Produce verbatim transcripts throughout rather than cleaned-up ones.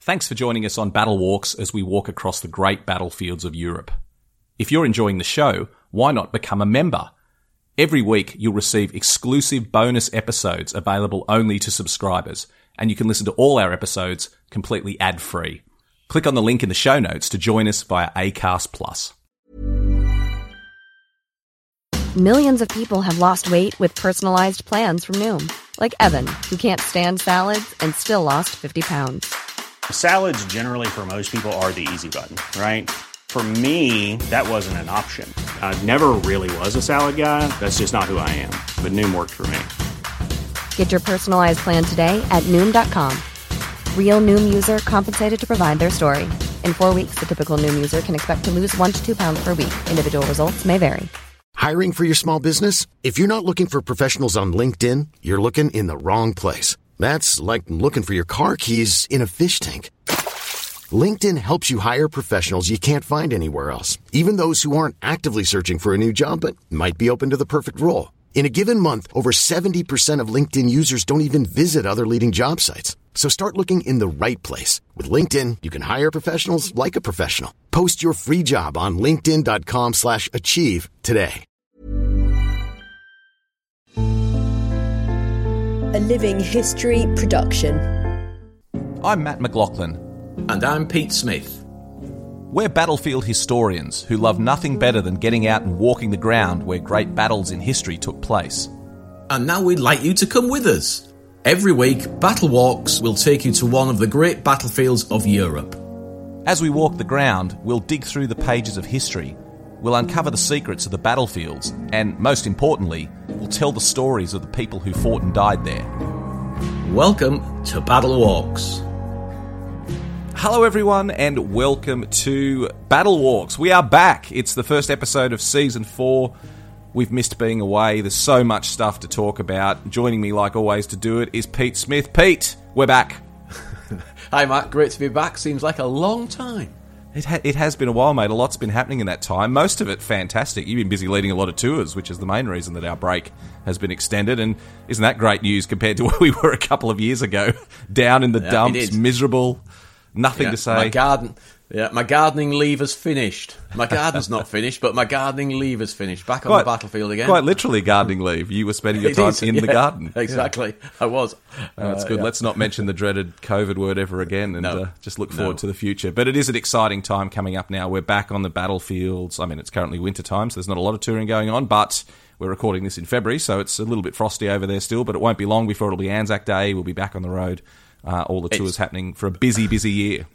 Thanks for joining us on Battle Walks as we walk across the great battlefields of Europe. If you're enjoying the show, why not become a member? Every week you'll receive exclusive bonus episodes available only to subscribers, and you can listen to all our episodes completely ad-free. Click on the link in the show notes to join us via Acast Plus. Millions of people have lost weight with personalized plans from Noom, like Evan, who can't stand salads and still lost fifty pounds. Salads generally for most people are the easy button, right? For me, that wasn't an option. I never really was a salad guy. That's just not who I am. But Noom worked for me. Get your personalized plan today at Noom dot com. Real Noom user compensated to provide their story. In four weeks, the typical Noom user can expect to lose one to two pounds per week. Individual results may vary. Hiring for your small business? If you're not looking for professionals on LinkedIn, you're looking in the wrong place. That's like looking for your car keys in a fish tank. LinkedIn helps you hire professionals you can't find anywhere else, even those who aren't actively searching for a new job but might be open to the perfect role. In a given month, over seventy percent of LinkedIn users don't even visit other leading job sites. So start looking in the right place. With LinkedIn, you can hire professionals like a professional. Post your free job on linkedin dot com slash achieve today. A Living History production. I'm Matt McLaughlin. And I'm Pete Smith. We're battlefield historians who love nothing better than getting out and walking the ground where great battles in history took place. And now we'd like you to come with us. Every week, Battle Walks will take you to one of the great battlefields of Europe. As we walk the ground, we'll dig through the pages of history. We'll uncover the secrets of the battlefields, and most importantly, we'll tell the stories of the people who fought and died there. Welcome to Battle Walks. Hello everyone, and welcome to Battle Walks. We are back. It's the first episode of Season four. We've missed being away. There's so much stuff to talk about. Joining me, like always, to do it is Pete Smith. Pete, we're back. Hi Matt, great to be back. Seems like a long time. It, ha- it has been a while, mate. A lot's been happening in that time. Most of it fantastic. You've been busy leading a lot of tours, which is the main reason that our break has been extended. And isn't that great news compared to where we were a couple of years ago? Down in the yeah, dumps, miserable, nothing yeah, to say. My garden, yeah, my gardening leave has finished. My garden's not finished, but my gardening leave has finished. Back on quite, the battlefield again. Quite literally gardening leave. You were spending your time is, in yeah, the garden. Exactly. Yeah. I was. Oh, that's uh, good. yeah. Let's not mention the dreaded COVID word ever again, and no. uh, just look forward no. to the future. But it is an exciting time coming up now. We're back on the battlefields. I mean, it's currently winter time, so there's not a lot of touring going on, but we're recording this in February, so it's a little bit frosty over there still, but it won't be long before it'll be Anzac Day. We'll be back on the road. Uh, all the tours it's- happening for a busy, busy year.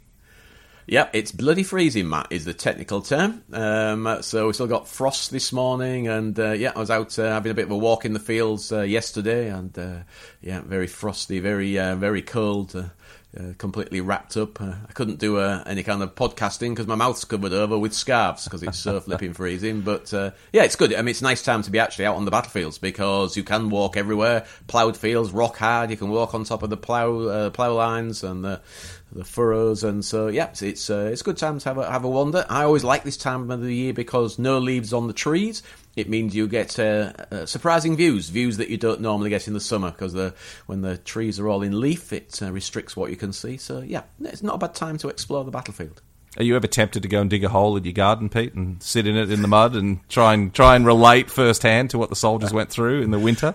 Yep, it's bloody freezing, Matt, is the technical term. Um, so we still got frost this morning, and uh, yeah, I was out uh, having a bit of a walk in the fields uh, yesterday, and uh, yeah, very frosty, very uh, very cold, uh, uh, completely wrapped up. Uh, I couldn't do uh, any kind of podcasting because my mouth's covered over with scarves because it's so flipping freezing. But uh, yeah, it's good. I mean, it's a nice time to be actually out on the battlefields because you can walk everywhere, ploughed fields, rock hard. You can walk on top of the plough uh, plough lines and the the furrows, and so yeah, it's it's, uh, it's a good time to have a have a wander. I always like this time of the year because no leaves on the trees. It means you get uh, uh, surprising views, views that you don't normally get in the summer because the when the trees are all in leaf, it uh, restricts what you can see. So yeah, it's not a bad time to explore the battlefield. Are you ever tempted to go and dig a hole in your garden, Pete, and sit in it in the mud and try and try and relate firsthand to what the soldiers went through in the winter?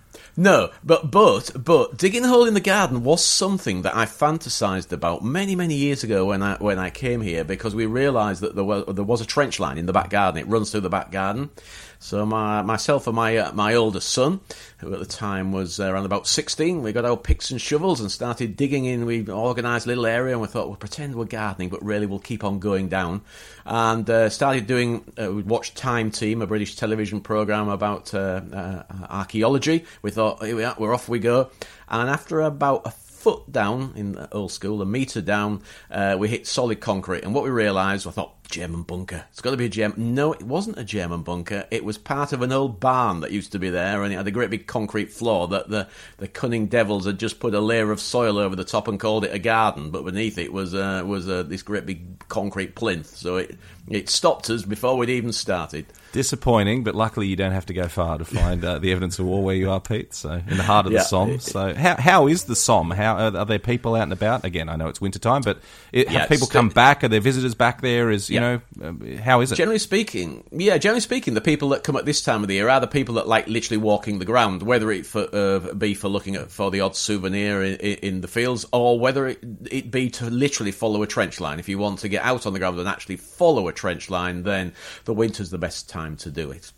No, but but but digging a hole in the garden was something that I fantasised about many many years ago when I when I came here because we realised that there was there was a trench line in the back garden. It runs through the back garden. So my myself and my uh, my older son, who at the time was uh, around about sixteen, we got our picks and shovels and started digging in. We organised a little area and we thought we'll pretend we're gardening, but really we'll keep on going down. And uh, started doing. Uh, we watched Time Team, a British television programme about uh, uh, archaeology. We thought here we are, we're off we go. And after about a foot down in the old school, a metre down, uh, we hit solid concrete. And what we realised, I thought, German bunker. It's got to be a German. No, it wasn't a German bunker. It was part of an old barn that used to be there, and it had a great big concrete floor that the, the cunning devils had just put a layer of soil over the top and called it a garden. But beneath it was uh, was uh, this great big concrete plinth. So it it stopped us before we'd even started. Disappointing, but luckily you don't have to go far to find uh, the evidence of war where you are, Pete. So in the heart of yeah. the Somme. So how how is the Somme? How are, are there people out and about? Again, I know it's winter time, but it, yeah, have people come back? Are there visitors back there? Is you yeah. know uh, how is it? Generally speaking, yeah. Generally speaking, the people that come at this time of the year are the people that like literally walking the ground, whether it for, uh, be for looking at for the odd souvenir in, in the fields, or whether it, it be to literally follow a trench line. If you want to get out on the ground and actually follow a trench line, then the winter's the best time to do it.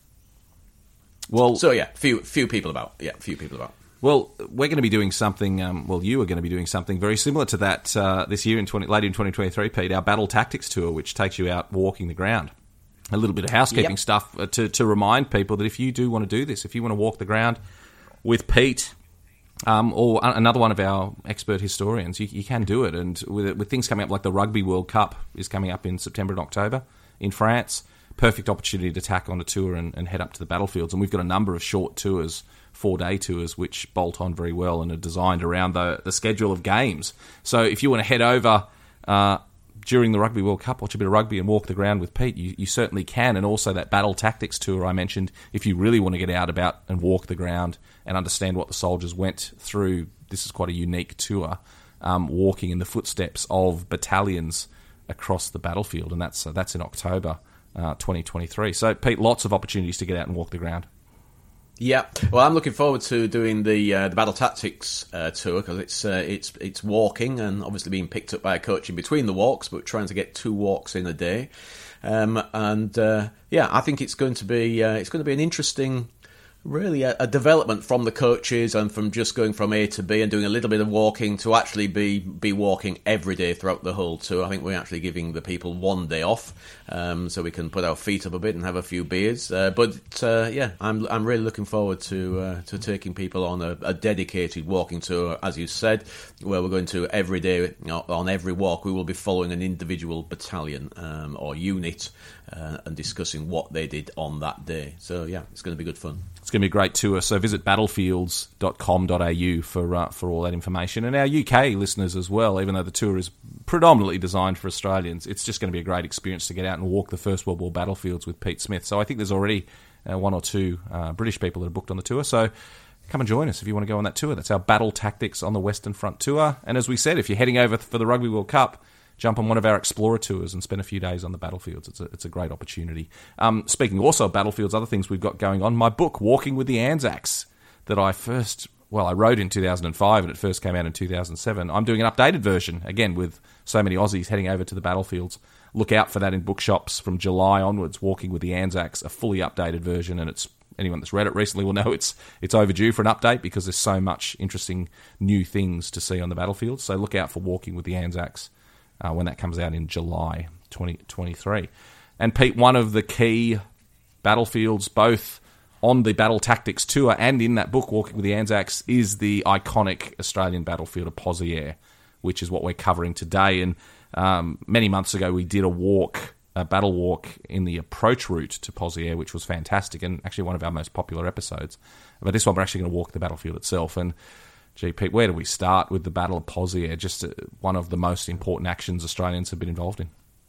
Well, so yeah, few few people about. Yeah, few people about. Well, we're going to be doing something. Um, well, you are going to be doing something very similar to that uh, this year in twenty, later in twenty twenty-three, Pete. Our Battle Tactics Tour, which takes you out walking the ground. A little bit of housekeeping yep. stuff uh, to to remind people that if you do want to do this, if you want to walk the ground with Pete. Um, or another one of our expert historians, you, you can do it. And with, with things coming up like the Rugby World Cup is coming up in September and October in France, perfect opportunity to tack on a tour and, and head up to the battlefields. And we've got a number of short tours, four-day tours, which bolt on very well and are designed around the, the schedule of games. So if you want to head over uh, during the Rugby World Cup, watch a bit of rugby and walk the ground with Pete, you, you certainly can. And also that Battle Tactics Tour I mentioned, if you really want to get out about and walk the ground and understand what the soldiers went through, this is quite a unique tour, um, walking in the footsteps of battalions across the battlefield. And that's uh, that's in October uh, twenty twenty-three. So, Pete, lots of opportunities to get out and walk the ground. Yeah, well, I'm looking forward to doing the uh, the Battle Tactics uh, tour because it's uh, it's it's walking and obviously being picked up by a coach in between the walks, but trying to get two walks in a day. Um, and uh, yeah, I think it's going to be uh, it's going to be an interesting. Really a, a development from the coaches and from just going from A to B and doing a little bit of walking to actually be be walking every day throughout the whole tour. I think we're actually giving the people one day off um, so we can put our feet up a bit and have a few beers. Uh, but uh, yeah, I'm I'm really looking forward to uh, to taking people on a, a dedicated walking tour, as you said, where we're going to every day, you know, on every walk we will be following an individual battalion um, or unit uh, and discussing what they did on that day. So yeah, it's going to be good fun. It's going to be a great tour, so visit battlefields dot com dot a u for uh, for all that information. And our U K listeners as well, even though the tour is predominantly designed for Australians, it's just going to be a great experience to get out and walk the First World War battlefields with Pete Smith. So I think there's already uh, one or two uh, British people that are booked on the tour, so come and join us if you want to go on that tour. That's our Battle Tactics on the Western Front tour. And as we said, if you're heading over for the Rugby World Cup, jump on one of our Explorer tours and spend a few days on the battlefields. It's a, it's a great opportunity. Um, speaking also of battlefields, other things we've got going on, my book, Walking with the Anzacs, that I first, well, I wrote in two thousand five and it first came out in two thousand seven. I'm doing an updated version, again, with so many Aussies heading over to the battlefields. Look out for that in bookshops from July onwards, Walking with the Anzacs, a fully updated version, and it's anyone that's read it recently will know it's it's overdue for an update because there's so much interesting new things to see on the battlefield. So look out for Walking with the Anzacs. Uh, when that comes out in July twenty twenty-three. And Pete, one of the key battlefields, both on the Battle Tactics Tour and in that book, Walking with the Anzacs, is the iconic Australian battlefield of Pozières, which is what we're covering today. And um, many months ago, we did a walk, a battle walk in the approach route to Pozières, which was fantastic and actually one of our most popular episodes. But this one, we're actually going to walk the battlefield itself. And gee, Pete, where do we start with the Battle of Pozières? Just uh, one of the most important actions Australians have been involved in.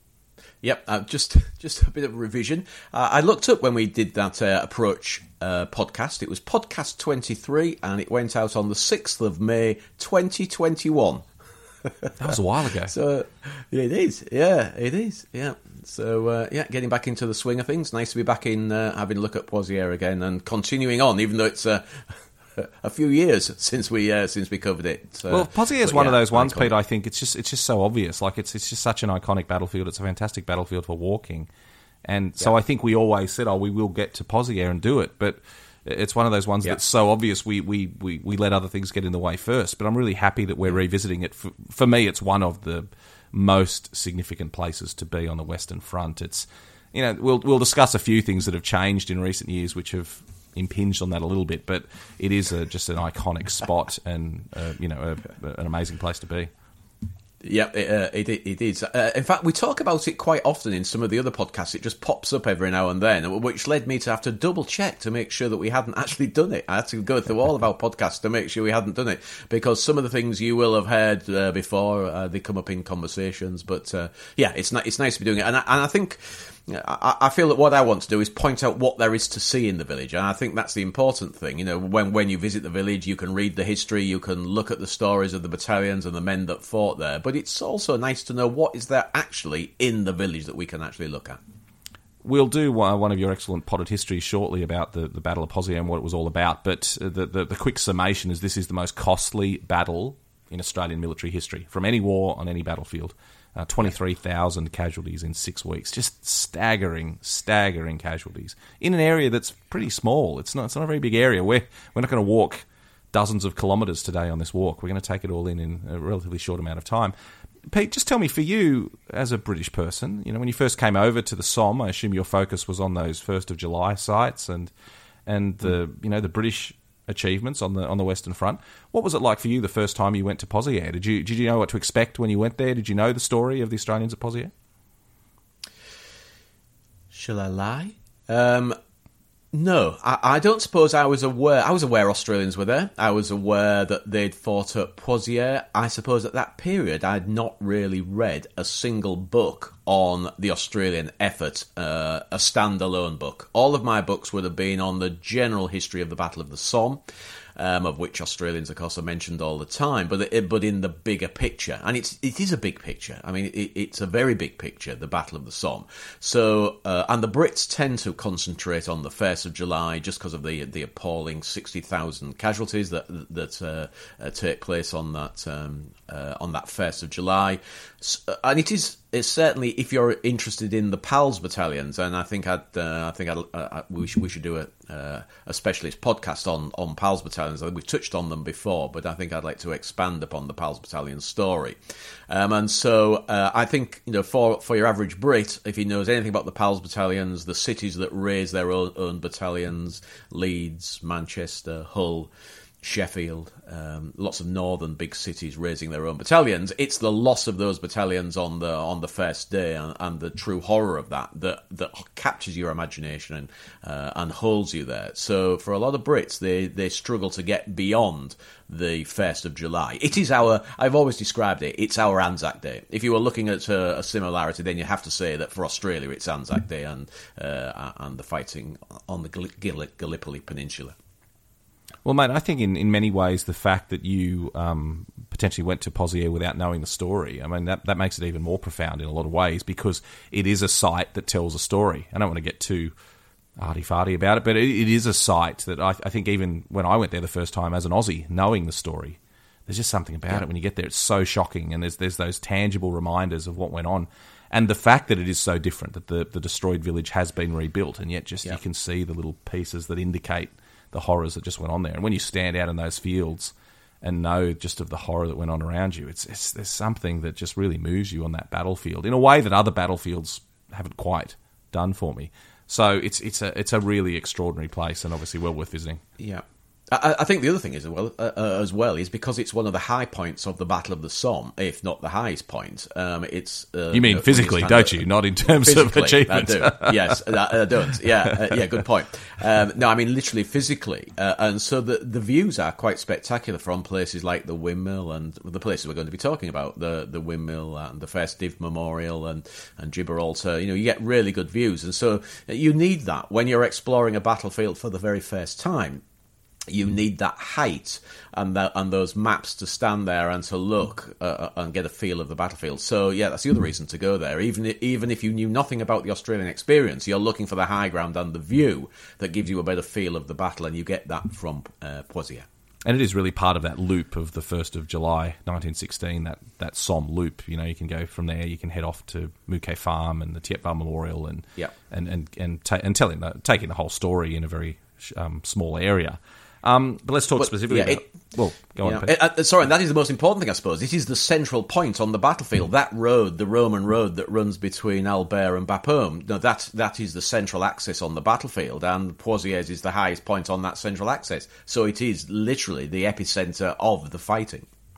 Yep, uh, just just a bit of a revision. Uh, I looked up when we did that uh, approach uh, podcast. It was podcast twenty-three, and it went out on the sixth of May, twenty twenty-one. That was a while ago. So yeah, it is. Yeah, it is. Yeah. So uh, yeah, getting back into the swing of things. Nice to be back in, uh, having a look at Pozières again and continuing on, even though it's Uh, a few years since we uh, since we covered it. Uh, well, Pozières is one yeah, of those ones, iconic. Pete. I think it's just it's just so obvious. Like it's it's just such an iconic battlefield. It's a fantastic battlefield for walking, and so yeah. I think we always said, "Oh, we will get to Pozières and do it." But it's one of those ones yeah. that's so obvious. We, we we we let other things get in the way first. But I'm really happy that we're revisiting it. For, for me, it's one of the most significant places to be on the Western Front. It's you know we'll we'll discuss a few things that have changed in recent years, which have impinged on that a little bit, but it is a, just an iconic spot and uh, you know a, an amazing place to be. Yeah, it, uh, it, it is. Uh, in fact, we talk about it quite often in some of the other podcasts. It just pops up every now and then, which led me to have to double check to make sure that we hadn't actually done it. I had to go through all of our podcasts to make sure we hadn't done it, because some of the things you will have heard uh, before, uh, they come up in conversations. But uh, yeah, it's ni- it's nice to be doing it, and I, and I think. I, I feel that what I want to do is point out what there is to see in the village, and I think that's the important thing. You know, when when you visit the village, you can read the history, you can look at the stories of the battalions and the men that fought there, but it's also nice to know what is there actually in the village that we can actually look at. We'll do one of your excellent potted histories shortly about the, the Battle of Pozieres and what it was all about, but the, the, the quick summation is this is the most costly battle in Australian military history, from any war on any battlefield. Uh, twenty-three thousand casualties in six weeks. Just staggering, staggering casualties in an area that's pretty small. It's not, it's not a very big area. We're, we're not going to walk dozens of kilometres today on this walk. We're going to take it all in in a relatively short amount of time. Pete, just tell me, for you as a British person, you know, when you first came over to the Somme, I assume your focus was on those first of July sites and and the you know the British achievements on the on the Western Front. What was it like for you the first time you went to Pozieres? Did you did you know what to expect when you went there? Did you know the story of the Australians at Pozieres? Shall I lie? Um, no, I, I don't suppose I was aware. I was aware Australians were there. I was aware that they'd fought at Pozieres. I suppose at that period I'd not really read a single book on the Australian effort, uh, a standalone book. All of my books would have been on the general history of the Battle of the Somme, um, of which Australians, of course, are mentioned all the time, but it, but in the bigger picture. And it's, it is a big picture. I mean, it, it's a very big picture, the Battle of the Somme. So, uh, and the Brits tend to concentrate on the first of July just because of the the appalling sixty thousand casualties that that uh, uh, take place on that um, uh, on that first of July. So, and it is it's certainly, if you're interested in the PALS battalions, and I think I'd uh, I think I'd, uh, we should we should do a uh, a specialist podcast on on PALS battalions. I think we've touched on them before, but I think I'd like to expand upon the PALS battalion story. Um, and so uh, I think, you know, for for your average Brit, if he knows anything about the PALS battalions, the cities that raise their own, own battalions, Leeds, Manchester, Hull, Sheffield, um, lots of northern big cities raising their own battalions. It's the loss of those battalions on the on the first day and, and the true horror of that that, that captures your imagination and uh, and holds you there. So for a lot of Brits, they, they struggle to get beyond the first of July. It is our, I've always described it, it's our Anzac Day. If you were looking at a, a similarity, then you have to say that for Australia it's Anzac Day and uh, and the fighting on the Gall- Gallipoli Peninsula. Well, mate, I think in, in many ways the fact that you um, potentially went to Pozieres without knowing the story, I mean, that, that makes it even more profound in a lot of ways, because it is a site that tells a story. I don't want to get too arty-farty about it, but it, it is a site that I, I think even when I went there the first time as an Aussie, knowing the story, there's just something about yeah. it. When you get there, it's so shocking, and there's there's those tangible reminders of what went on. And the fact that it is so different, that the, the destroyed village has been rebuilt, and yet just yeah. you can see the little pieces that indicate the horrors that just went on there. And when you stand out in those fields and know just of the horror that went on around you, it's, it's there's something that just really moves you on that battlefield in a way that other battlefields haven't quite done for me. So it's it's a it's a really extraordinary place, and obviously well worth visiting. Yeah. I, I think the other thing is as well, uh, uh, as well is because it's one of the high points of the Battle of the Somme, if not the highest point. Um, it's uh, you mean you know, physically, don't you? Not in terms of achievement. I do. Yes, I, I don't. Yeah, uh, yeah. Good point. Um, no, I mean literally physically, uh, and so the the views are quite spectacular from places like the windmill and the places we're going to be talking about, the the windmill and the First Div Memorial and and Gibraltar. You know, you get really good views, and so you need that when you're exploring a battlefield for the very first time. You need that height and that, and those maps to stand there and to look uh, and get a feel of the battlefield. So yeah, that's the other reason to go there. Even if, even if you knew nothing about the Australian experience, you're looking for the high ground and the view that gives you a better feel of the battle, and you get that from uh, Pozieres. And it is really part of that loop of the first of July, nineteen sixteen, that, that Somme loop. You know, you can go from there, you can head off to Mouquet Farm and the Thiepval Memorial and yep. and and and, ta- and telling the, taking the whole story in a very um, small area. Um, but let's talk but, specifically yeah, about... It, well, go on, it, uh, sorry, and that is the most important thing, I suppose. It is the central point on the battlefield. Mm. That road, the Roman road that runs between Albert and Bapaume, no, that, that is the central axis on the battlefield, and Pozieres is the highest point on that central axis. So it is literally the epicentre of the fighting.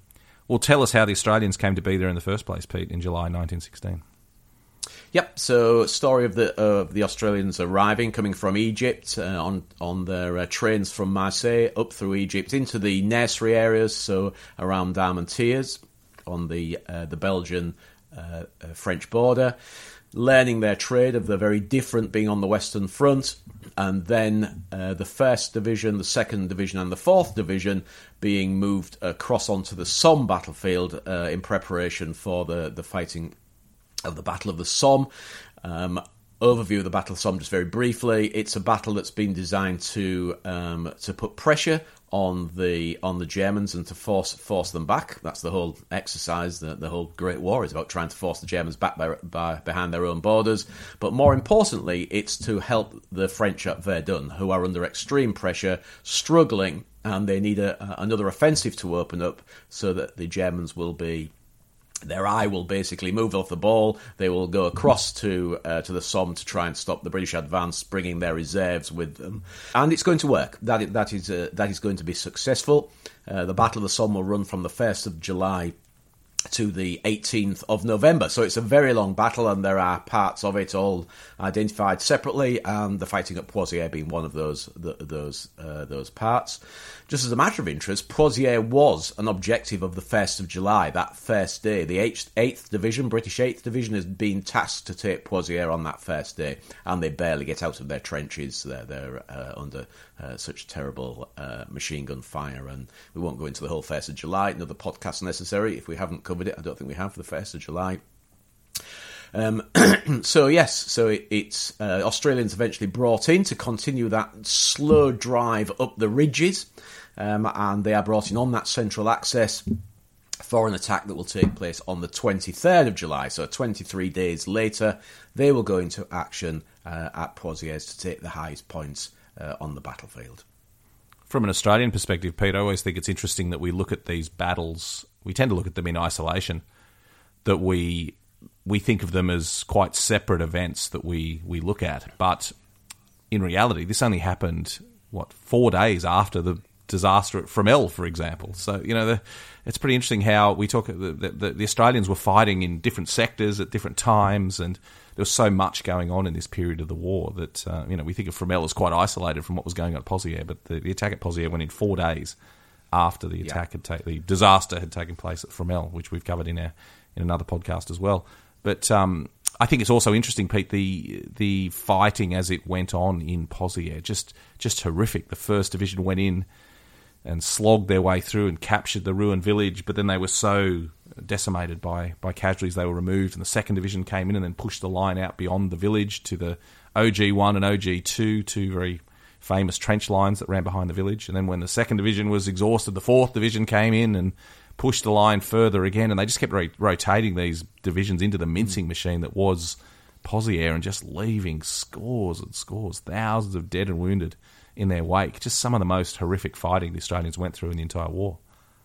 Well, tell us how the Australians came to be there in the first place, Pete, in July nineteen sixteen. Yep. So, story of the of the Australians arriving, coming from Egypt uh, on on their uh, trains from Marseille up through Egypt into the nursery areas, so around Armentières on the uh, the Belgian uh, uh, French border, learning their trade of the very different being on the Western Front, and then uh, the first division, the second division, and the fourth division being moved across onto the Somme battlefield uh, in preparation for the the fighting of the Battle of the Somme. Um, overview of the Battle of Somme, just very briefly. It's a battle that's been designed to um, to put pressure on the on the Germans and to force force them back. That's the whole exercise. The, the whole Great War is about trying to force the Germans back by, by, behind their own borders. But more importantly, it's to help the French at Verdun, who are under extreme pressure, struggling, and they need a, a, another offensive to open up so that the Germans will be... Their eye will basically move off the ball. They will go across to uh, to the Somme to try and stop the British advance, bringing their reserves with them. And it's going to work. That is, that is, uh, that is going to be successful. Uh, the Battle of the Somme will run from the first of July to the eighteenth of November. So it's a very long battle, and there are parts of it all identified separately, and the fighting at Poitiers being one of those the, those uh, those parts. Just as a matter of interest, Poitiers was an objective of the first of July, that first day. The eighth Division, British eighth Division, has been tasked to take Poitiers on that first day, and they barely get out of their trenches. They're, they're uh, under uh, such terrible uh, machine gun fire, and we won't go into the whole first of July. Another podcast necessary if we haven't covered it. I don't think we have for the first of July. Um, so yes, so it, it's uh, Australians eventually brought in to continue that slow drive up the ridges, um, and they are brought in on that central axis for an attack that will take place on the twenty-third of July. So twenty-three days later, they will go into action uh, at Poitiers to take the highest points uh, on the battlefield. From an Australian perspective, Pete, I always think it's interesting that we look at these battles, we tend to look at them in isolation, that we we think of them as quite separate events that we, we look at. But in reality, this only happened, what, four days after the disaster at Fromelles, for example. So, you know, the, it's pretty interesting how we talk, the, the, the Australians were fighting in different sectors at different times, and there was so much going on in this period of the war that, uh, you know, we think of Fromelles as quite isolated from what was going on at Poitiers, but the, the attack at Poitiers went in four days after the attack yeah. had taken, the disaster had taken place at Fromelles, which we've covered in our, in another podcast as well. But um, I think it's also interesting, Pete, the the fighting as it went on in Poitiers, just just horrific. The First Division went in and slogged their way through and captured the ruined village, but then they were so decimated by, by casualties they were removed, and the Second Division came in and then pushed the line out beyond the village to the O G one and O G two, two very famous trench lines that ran behind the village. And then when the Second Division was exhausted, the Fourth Division came in and pushed the line further again, and they just kept ro- rotating these divisions into the mincing machine that was Poitiers and just leaving scores and scores, thousands of dead and wounded in their wake. Just some of the most horrific fighting the Australians went through in the entire war.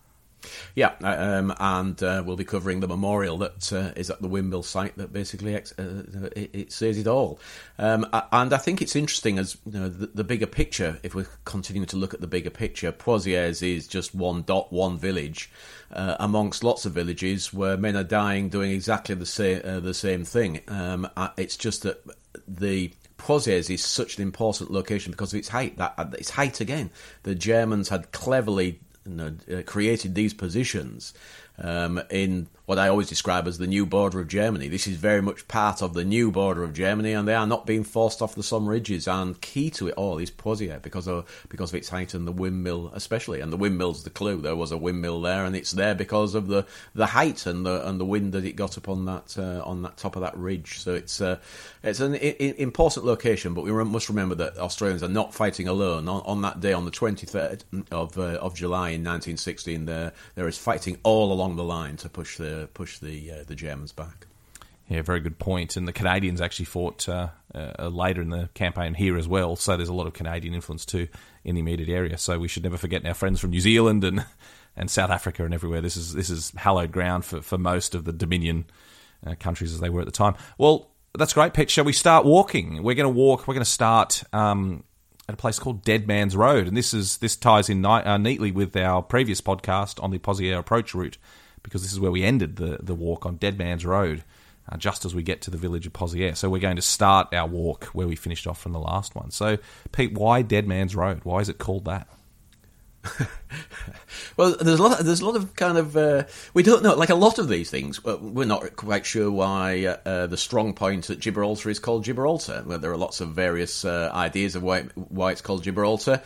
Yeah, um, and uh, we'll be covering the memorial that uh, is at the Windmill site that basically ex- uh, it, it says it all. Um, and I think it's interesting as you know, the, the bigger picture, if we're continuing to look at the bigger picture, Poitiers is just one dot, one village uh, amongst lots of villages where men are dying doing exactly the same, uh, the same thing. Um, it's just that the Poitiers is such an important location because of its height. That its height again. The Germans had cleverly You know, uh, created these positions um, in what I always describe as the new border of Germany. This is very much part of the new border of Germany, and they are not being forced off the Somme ridges. And key to it all is Poitiers because of because of its height and the windmill, especially. And the windmill's the clue. There was a windmill there, and it's there because of the, the height and the and the wind that it got up on that uh, on that top of that ridge. So it's uh, it's an I- I important location. But we must remember that Australians are not fighting alone. On, on that day, on the twenty-third of uh, of July in nineteen sixteen, there there is fighting all along the line to push the push the uh, the Germans back. Yeah, very good point. And the Canadians actually fought uh, uh, later in the campaign here as well, so there's a lot of Canadian influence too in the immediate area. So we should never forget our friends from New Zealand and and South Africa and everywhere. This is this is hallowed ground for, for most of the Dominion uh, countries as they were at the time. Well, that's great, Pete. Shall we start walking? We're going to walk. We're going to start um, at a place called Dead Man's Road, and this is this ties in ni- uh, neatly with our previous podcast on the Poitiers approach route. because this is where we ended the, the walk on Dead Man's Road, uh, just as we get to the village of Pozières. So we're going to start our walk where we finished off from the last one. So, Pete, why Dead Man's Road? Why is it called that? Well, there's a lot. There's a lot of kind of uh, we don't know. Like a lot of these things, we're not quite sure why uh, the strong point at Gibraltar is called Gibraltar. Well, there are lots of various uh, ideas of why why it's called Gibraltar.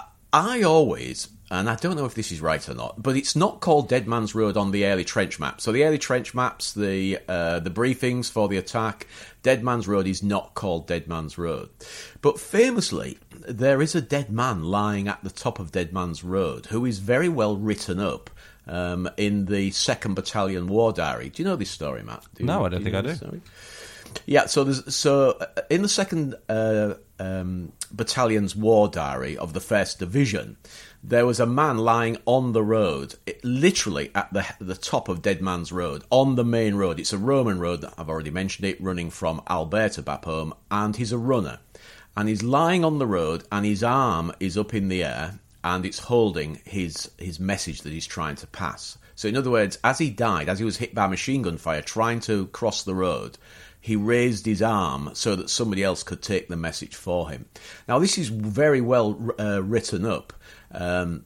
I always, and I don't know if this is right or not, but it's not called Dead Man's Road on the early trench map. So the early trench maps, the uh, the briefings for the attack, Dead Man's Road is not called Dead Man's Road. But famously, there is a dead man lying at the top of Dead Man's Road who is very well written up um, in the second Battalion War Diary. Do you know this story, Matt? Do you, no, I don't do think I do. Story? Yeah, so there's so in the second uh, um, Battalion's War Diary of the First Division, there was a man lying on the road, literally at the the top of Dead Man's Road, on the main road. It's a Roman road, I've already mentioned it, running from Albert to Bapaume, and he's a runner. And he's lying on the road, and his arm is up in the air, and it's holding his his message that he's trying to pass. So in other words, as he died, as he was hit by machine gun fire trying to cross the road, he raised his arm so that somebody else could take the message for him. Now, this is very well uh, written up um,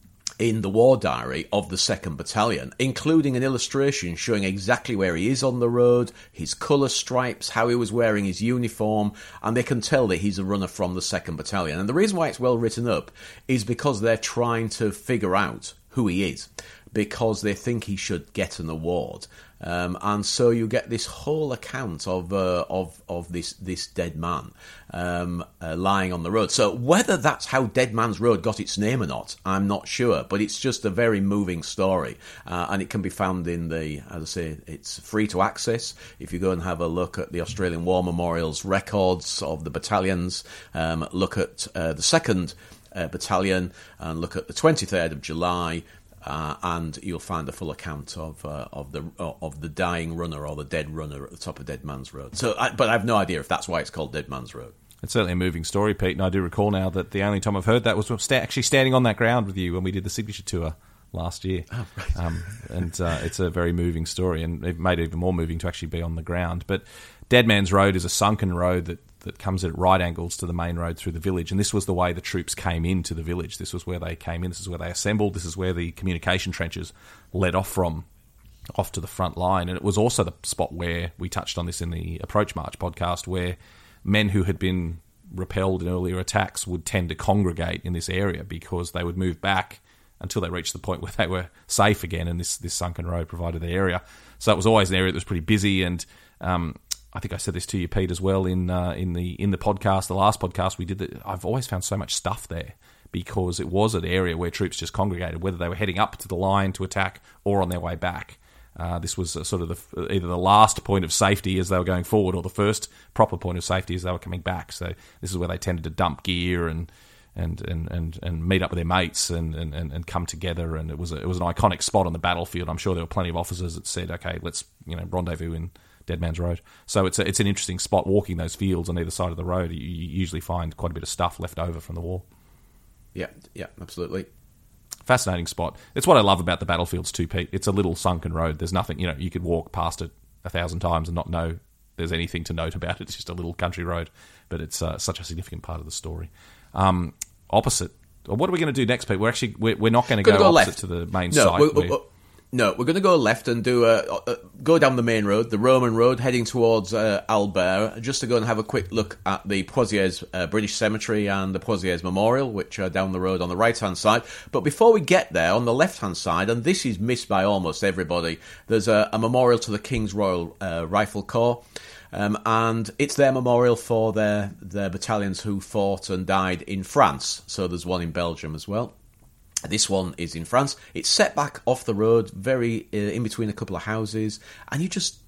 in the War Diary of the second Battalion, including an illustration showing exactly where he is on the road, his colour stripes, how he was wearing his uniform, and they can tell that he's a runner from the second Battalion. And the reason why it's well written up is because they're trying to figure out who he is, because they think he should get an award. Um, and so you get this whole account of uh, of of this this dead man um, uh, lying on the road. So whether that's how Dead Man's Road got its name or not, I'm not sure. But it's just a very moving story, uh, and it can be found in the, as I say, it's free to access. If you go and have a look at the Australian War Memorial's records of the battalions, um, look at uh, the second uh, Battalion, and look at the twenty-third of July. Uh, and you'll find a full account of uh, of the uh, of the dying runner or the dead runner at the top of Dead Man's Road. So, I, but I have no idea if that's why it's called Dead Man's Road. It's certainly a moving story, Pete, and I do recall now that the only time I've heard that was sta- actually standing on that ground with you when we did the signature tour last year. Oh, right. um, and uh, it's a very moving story, and it made it even more moving to actually be on the ground. But Dead Man's Road is a sunken road that that comes at right angles to the main road through the village, and this was the way the troops came into the village. This was where they came in, this is where they assembled, this is where the communication trenches led off from, off to the front line. And it was also the spot where, we touched on this in the Approach March podcast, where men who had been repelled in earlier attacks would tend to congregate in this area because they would move back until they reached the point where they were safe again, and this, this sunken road provided the area. So it was always an area that was pretty busy, and um, I think I said this to you, Pete, as well in uh, in the in the podcast, the last podcast we did. That I've always found so much stuff there because it was an area where troops just congregated, whether they were heading up to the line to attack or on their way back. Uh, this was sort of the, either the last point of safety as they were going forward, or the first proper point of safety as they were coming back. So this is where they tended to dump gear and and and, and, and meet up with their mates and, and, and come together. And it was a, it was an iconic spot on the battlefield. I'm sure there were plenty of officers that said, "Okay, let's you know rendezvous in Dead Man's Road." So it's a, it's an interesting spot walking those fields on either side of the road. You, you usually find quite a bit of stuff left over from the war. Yeah, yeah, absolutely. Fascinating spot. It's what I love about the battlefields too, Pete. It's a little sunken road. There's nothing, you know, you could walk past it a thousand times and not know there's anything to note about it. It's just a little country road, but it's uh, such a significant part of the story. Um, opposite. What are we going to do next, Pete? We're actually we're, we're not going to go, go opposite left. to the main no, site. We're, we're, No, we're going to go left and do a, a, go down the main road, the Roman road, heading towards uh, Albert, just to go and have a quick look at the Pozières uh, British Cemetery and the Pozières Memorial, which are down the road on the right-hand side. But before we get there, on the left-hand side, and this is missed by almost everybody, there's a, a memorial to the King's Royal uh, Rifle Corps. Um, and it's their memorial for their, their battalions who fought and died in France. So there's one in Belgium as well. This one is in France. It's set back off the road, very uh, in between a couple of houses, and you just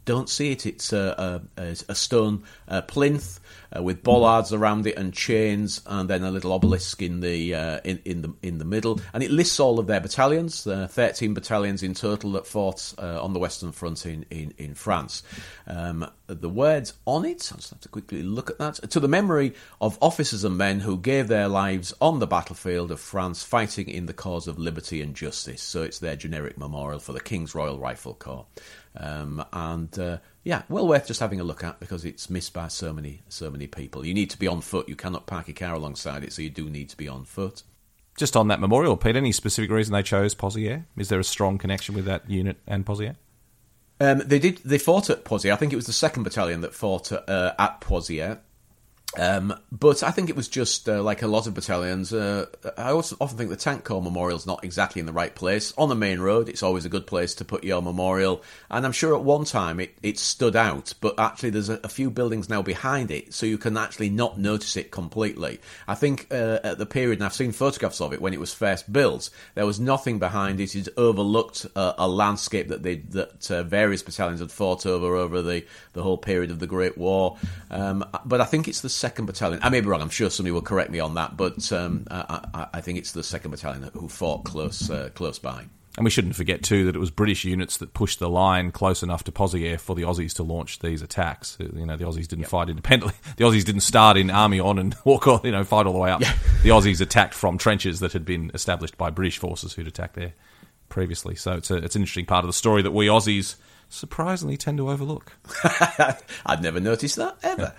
don't see it. It's a, a, a stone uh, plinth uh, with bollards around it and chains, and then a little obelisk in the uh, in, in the in the middle. And it lists all of their battalions, uh, thirteen battalions in total that fought uh, on the Western Front in in, in France. Um, the words on it, I'll just have to quickly look at that. To the memory of officers and men who gave their lives on the battlefield of France, fighting in the cause of liberty and justice. So it's their generic memorial for the King's Royal Rifle Corps. Um, and uh, yeah, well worth just having a look at, because it's missed by so many so many people. You need to be on foot. You cannot park your car alongside it, so you do need to be on foot. Just on that memorial, Pete, any specific reason they chose Pozières? Is there a strong connection with that unit and Pozières? Um, they did. They fought at Pozières. I think it was the second battalion that fought uh, at Pozières. Um, but I think it was just uh, like a lot of battalions. Uh, I also often think the Tank Corps Memorial's not exactly in the right place. On the main road, it's always a good place to put your memorial. And I'm sure at one time it, it stood out, but actually there's a, a few buildings now behind it, so you can actually not notice it completely. I think uh, at the period, and I've seen photographs of it when it was first built, there was nothing behind it. It overlooked uh, a landscape that they that uh, various battalions had fought over over the, the whole period of the Great War. Um, but I think it's the second battalion. I may be wrong. I'm sure somebody will correct me on that, but um, I, I think it's the second battalion who fought close uh, close by. And we shouldn't forget too that it was British units that pushed the line close enough to Pozières for the Aussies to launch these attacks. You know, the Aussies didn't yep. fight independently. The Aussies didn't start in army on and walk on, you know, fight all the way up. Yeah. The Aussies attacked from trenches that had been established by British forces who'd attacked there previously. So it's a, it's an interesting part of the story that we Aussies surprisingly tend to overlook. I'd never noticed that, ever.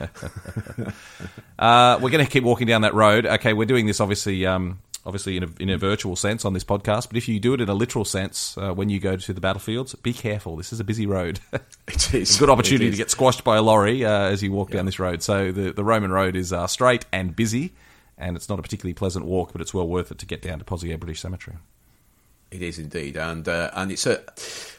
uh, we're going to keep walking down that road. Okay, we're doing this obviously um, obviously in a, in a virtual sense on this podcast, but if you do it in a literal sense, uh, when you go to the battlefields, be careful. This is a busy road. It is. It's a good opportunity to get squashed by a lorry uh, as you walk yeah. down this road. So the, the Roman road is uh, straight and busy, and it's not a particularly pleasant walk, but it's well worth it to get down to Pozières British Cemetery. It is indeed, and uh, and it's a...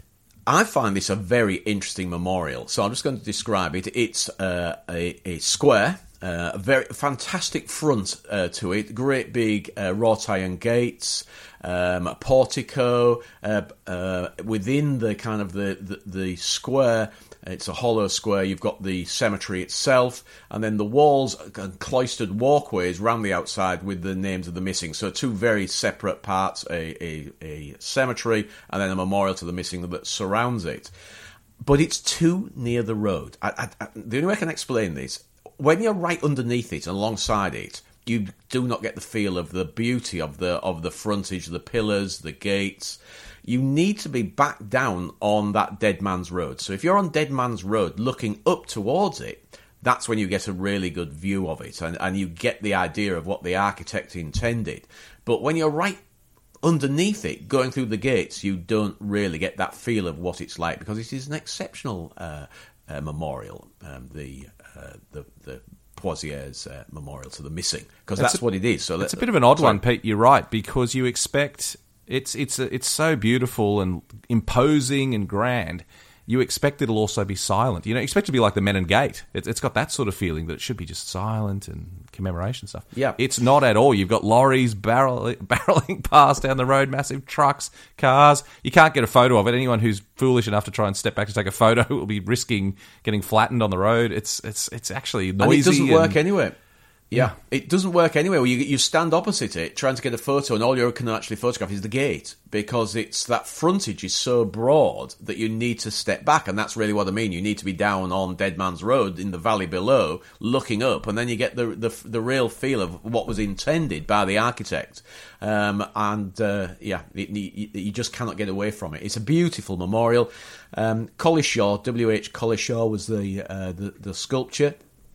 I find this a very interesting memorial, so I'm just going to describe it. It's uh, a, a square, uh, a very fantastic front uh, to it, great big uh, wrought iron gates, um, a portico. Uh, uh, within the kind of the, the, the square, it's a hollow square, you've got the cemetery itself, and then the walls and cloistered walkways round the outside with the names of the missing. So two very separate parts, a, a, a cemetery and then a memorial to the missing that surrounds it. But it's too near the road. I, I, I, the only way I can explain this, when you're right underneath it and alongside it, you do not get the feel of the beauty of the of the frontage, the pillars, the gates. You need to be back down on that Dead Man's Road. So if you're on Dead Man's Road looking up towards it, that's when you get a really good view of it, and, and you get the idea of what the architect intended. But when you're right underneath it, going through the gates, you don't really get that feel of what it's like, because it is an exceptional uh, uh, memorial, um, the, uh, the the Pozières uh, memorial to the missing, because that's a, what it is. So it's a bit of an odd sorry. one, Pete. You're right, because you expect it's it's it's so beautiful and imposing and grand. You expect it'll also be silent. You know, expect it to be like the Menin Gate. It's, it's got that sort of feeling that it should be just silent and commemoration stuff. Yeah, it's not at all. You've got lorries barrel, barreling past down the road, massive trucks, cars. You can't get a photo of it. Anyone who's foolish enough to try and step back to take a photo will be risking getting flattened on the road. It's it's it's actually noisy. And it doesn't and, work anyway. Yeah, it doesn't work anyway. You you stand opposite it, trying to get a photo, and all you can actually photograph is the gate, because it's that frontage is so broad that you need to step back, and that's really what I mean. You need to be down on Dead Man's Road in the valley below, looking up, and then you get the the, the real feel of what was intended by the architect. Um, and uh, yeah, it, you, you just cannot get away from it. It's a beautiful memorial. Um, Collishaw, W H Collishaw was the uh, the, the sculpture.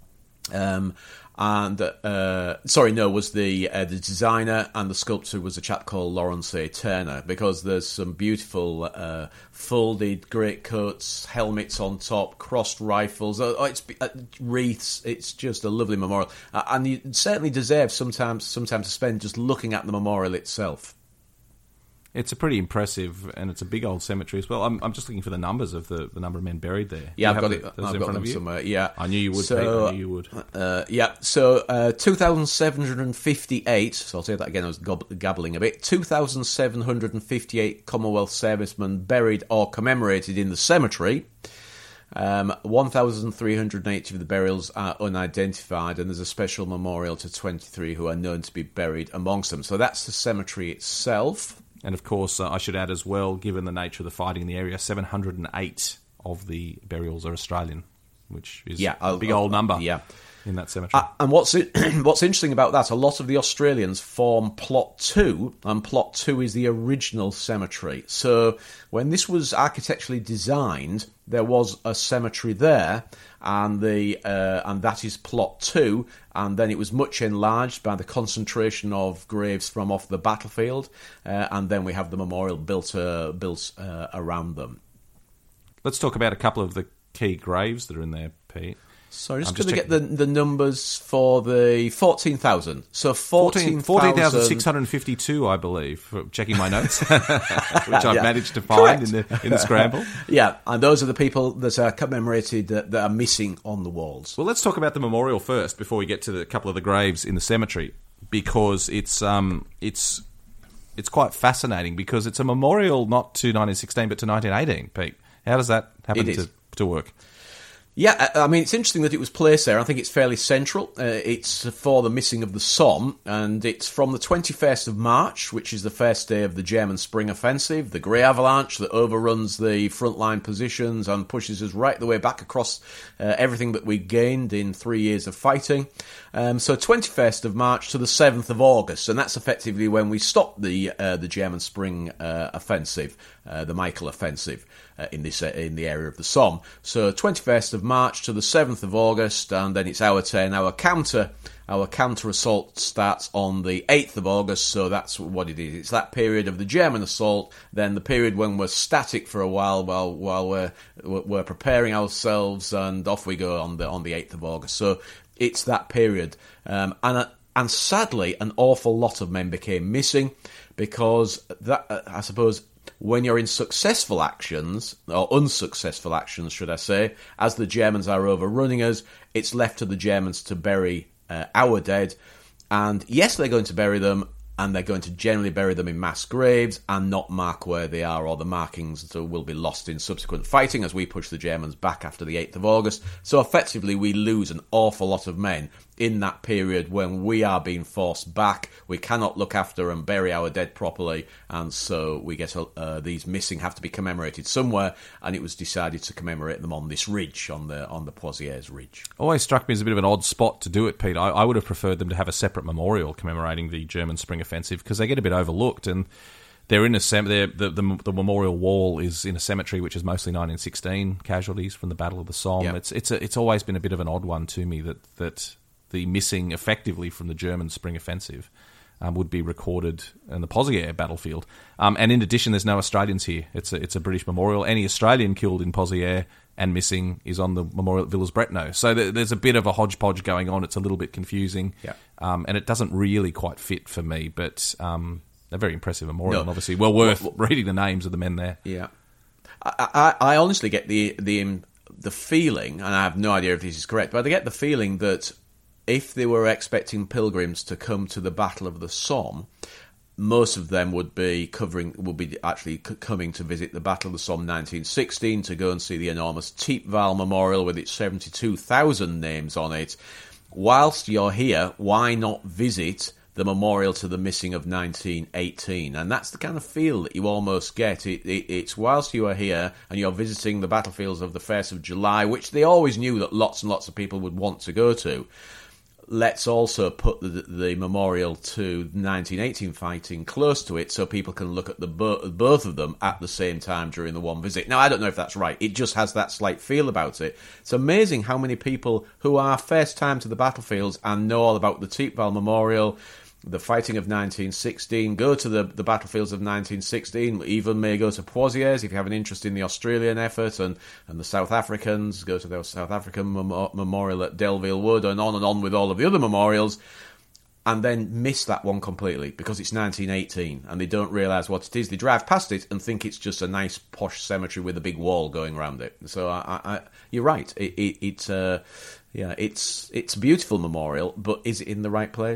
Um, And uh, sorry, no, was the uh, the designer, and the sculptor was a chap called Lawrence A. Turner, because there's some beautiful uh, folded greatcoats, helmets on top, crossed rifles, oh, it's uh, wreaths. It's just a lovely memorial, uh, and you certainly deserve sometimes sometimes to spend just looking at the memorial itself. It's a pretty impressive, and it's a big old cemetery as well. I'm, I'm just looking for the numbers of the, the number of men buried there. Yeah, I've got the, it. Those I've in got front them of you? somewhere. Yeah, I knew you would. So, Pete. I knew you would. Uh, yeah. So uh, two thousand seven hundred fifty-eight. So I'll say that again. I was gob- gabbling a bit. Two thousand seven hundred fifty-eight Commonwealth servicemen buried or commemorated in the cemetery. Um, one thousand three hundred eighty of the burials are unidentified, and there's a special memorial to twenty-three who are known to be buried amongst them. So that's the cemetery itself. And of course, uh, I should add as well, given the nature of the fighting in the area, seven hundred eight of the burials are Australian, which is yeah, a big old number. Yeah. In that cemetery. Uh, and what's it, what's interesting about that, a lot of the Australians form Plot two, and Plot two is the original cemetery. So when this was architecturally designed, there was a cemetery there, and the uh, and that is Plot two, and then it was much enlarged by the concentration of graves from off the battlefield, uh, and then we have the memorial built uh, built uh, around them. Let's talk about a couple of the key graves that are in there, Pete. So I'm just I'm going to just get the the numbers for the fourteen thousand. So fourteen thousand six hundred fifty-two, I believe, for checking my notes, which I've yeah. managed to find in the in the scramble. Yeah, and those are the people that are commemorated that, that are missing on the walls. Well, let's talk about the memorial first before we get to the couple of the graves in the cemetery, because it's um it's it's quite fascinating because it's a memorial not to nineteen sixteen but to nineteen eighteen. Pete, how does that happen to to work? Yeah, I mean, it's interesting that it was placed there. I think it's fairly central. Uh, it's for the missing of the Somme, and it's from the twenty-first of March, which is the first day of the German Spring Offensive, the Grey Avalanche that overruns the frontline positions and pushes us right the way back across uh, everything that we gained in three years of fighting. Um, so twenty-first of March to the seventh of August, and that's effectively when we stopped the uh, the German Spring uh, Offensive, uh, the Michael Offensive. Uh, in this uh, in the area of the Somme. So twenty-first of March to the seventh of August, and then it's our turn. Our counter our counter assault starts on the eighth of August, so that's what it is. It's that period of the German assault, then the period when we're static for a while while while we're we're preparing ourselves, and off we go on the on the eighth of August. So it's that period, um, and uh, and sadly, an awful lot of men became missing because that uh, I suppose. When you're in successful actions, or unsuccessful actions, should I say, as the Germans are overrunning us, it's left to the Germans to bury uh, our dead. And yes, they're going to bury them, and they're going to generally bury them in mass graves and not mark where they are, or the markings will be lost in subsequent fighting as we push the Germans back after the eighth of August. So effectively, we lose an awful lot of men in that period when we are being forced back. We cannot look after and bury our dead properly, and so we get uh, these missing have to be commemorated somewhere, and it was decided to commemorate them on this ridge, on the on the Poitiers Ridge. Always struck me as a bit of an odd spot to do it, Pete. I, I would have preferred them to have a separate memorial commemorating the German Spring Offensive, because they get a bit overlooked, and they're in a sem- they're, the, the the memorial wall is in a cemetery which is mostly nineteen sixteen casualties from the Battle of the Somme. Yep. It's it's a, it's always been a bit of an odd one to me that that the missing effectively from the German Spring Offensive um, would be recorded in the Poitiers battlefield. Um, and in addition, there's no Australians here. It's a, it's a British memorial. Any Australian killed in Poitiers and missing is on the memorial at Villers-Bretonneux. So th- there's a bit of a hodgepodge going on. It's a little bit confusing. Yeah. Um, and it doesn't really quite fit for me, but um, a very impressive memorial, No. and obviously well worth Well, well, reading the names of the men there. Yeah, I, I, I honestly get the the the feeling, and I have no idea if this is correct, but I get the feeling that if they were expecting pilgrims to come to the Battle of the Somme, most of them would be covering, would be actually c- coming to visit the Battle of the Somme nineteen sixteen to go and see the enormous Thiepval Memorial with its seventy-two thousand names on it. Whilst you're here, why not visit the memorial to the missing of nineteen eighteen? And that's the kind of feel that you almost get. It, it, it's whilst you are here and you're visiting the battlefields of the first of July, which they always knew that lots and lots of people would want to go to, let's also put the, the memorial to nineteen eighteen fighting close to it so people can look at the bo- both of them at the same time during the one visit. Now, I don't know if that's right. It just has that slight feel about it. It's amazing how many people who are first time to the battlefields and know all about the Thiepval Memorial, the fighting of nineteen sixteen, go to the, the battlefields of nineteen sixteen, even may go to Poitiers if you have an interest in the Australian effort, and, and the South Africans, go to the South African mem- memorial at Delville Wood, and on and on with all of the other memorials, and then miss that one completely because it's nineteen eighteen and they don't realise what it is. They drive past it and think it's just a nice posh cemetery with a big wall going around it. So I, I, you're right. It, it, it uh, yeah, it's it's a beautiful memorial, but is it in the right place?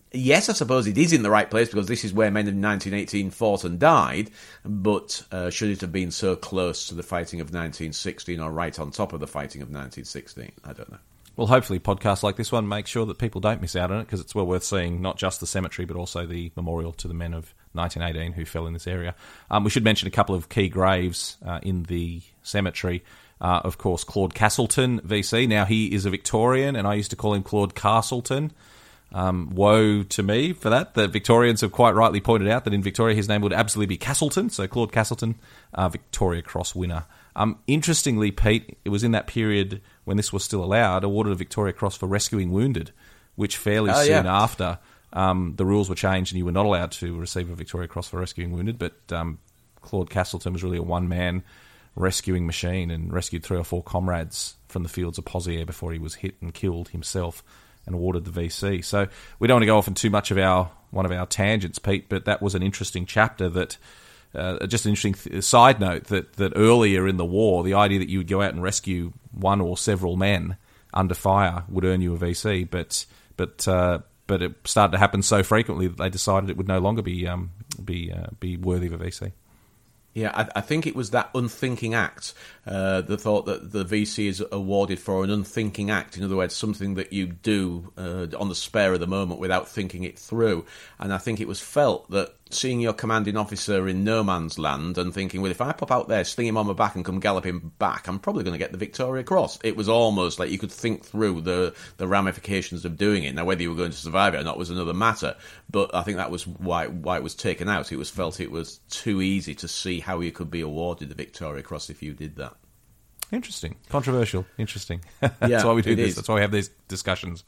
yes, I suppose it is in the right place because this is where men in nineteen eighteen fought and died, but uh, should it have been so close to the fighting of nineteen sixteen or right on top of the fighting of nineteen sixteen? I don't know. Well, hopefully podcasts like this one make sure that people don't miss out on it, because it's well worth seeing not just the cemetery but also the memorial to the men of nineteen eighteen who fell in this area. Um, we should mention a couple of key graves uh, in the cemetery. Uh, of course, Claude Castleton, V C. Now, he is a Victorian, and I used to call him Claude Castleton. Um, woe to me for that. The Victorians have quite rightly pointed out that in Victoria his name would absolutely be Castleton, so Claude Castleton, uh, Victoria Cross winner. Um, interestingly, Pete, it was in that period when this was still allowed, awarded a Victoria Cross for rescuing wounded, which fairly oh, soon yeah. after um, the rules were changed and you were not allowed to receive a Victoria Cross for rescuing wounded, but um, Claude Castleton was really a one-man rescuing machine and rescued three or four comrades from the fields of Pozières before he was hit and killed himself and awarded the V C. So we don't want to go off in too much of our one of our tangents, Pete, but that was an interesting chapter that Uh, just an interesting th- side note that, that earlier in the war, the idea that you would go out and rescue one or several men under fire would earn you a V C, but but uh, but it started to happen so frequently that they decided it would no longer be um, be uh, be worthy of a V C. Yeah, I, I think it was that unthinking act, uh, the thought that the V C is awarded for an unthinking act. In other words, something that you do uh, on the spur of the moment without thinking it through. And I think it was felt that seeing your commanding officer in no man's land and thinking, well, if I pop out there, sling him on my back and come galloping back, I'm probably going to get the Victoria Cross. It was almost like you could think through the, the ramifications of doing it. Now, whether you were going to survive it or not was another matter, but I think that was why why it was taken out. It was felt it was too easy to see how you could be awarded the Victoria Cross if you did that. Interesting. Controversial. Interesting. That's Yeah, why we do it this. is. That's why we have these discussions.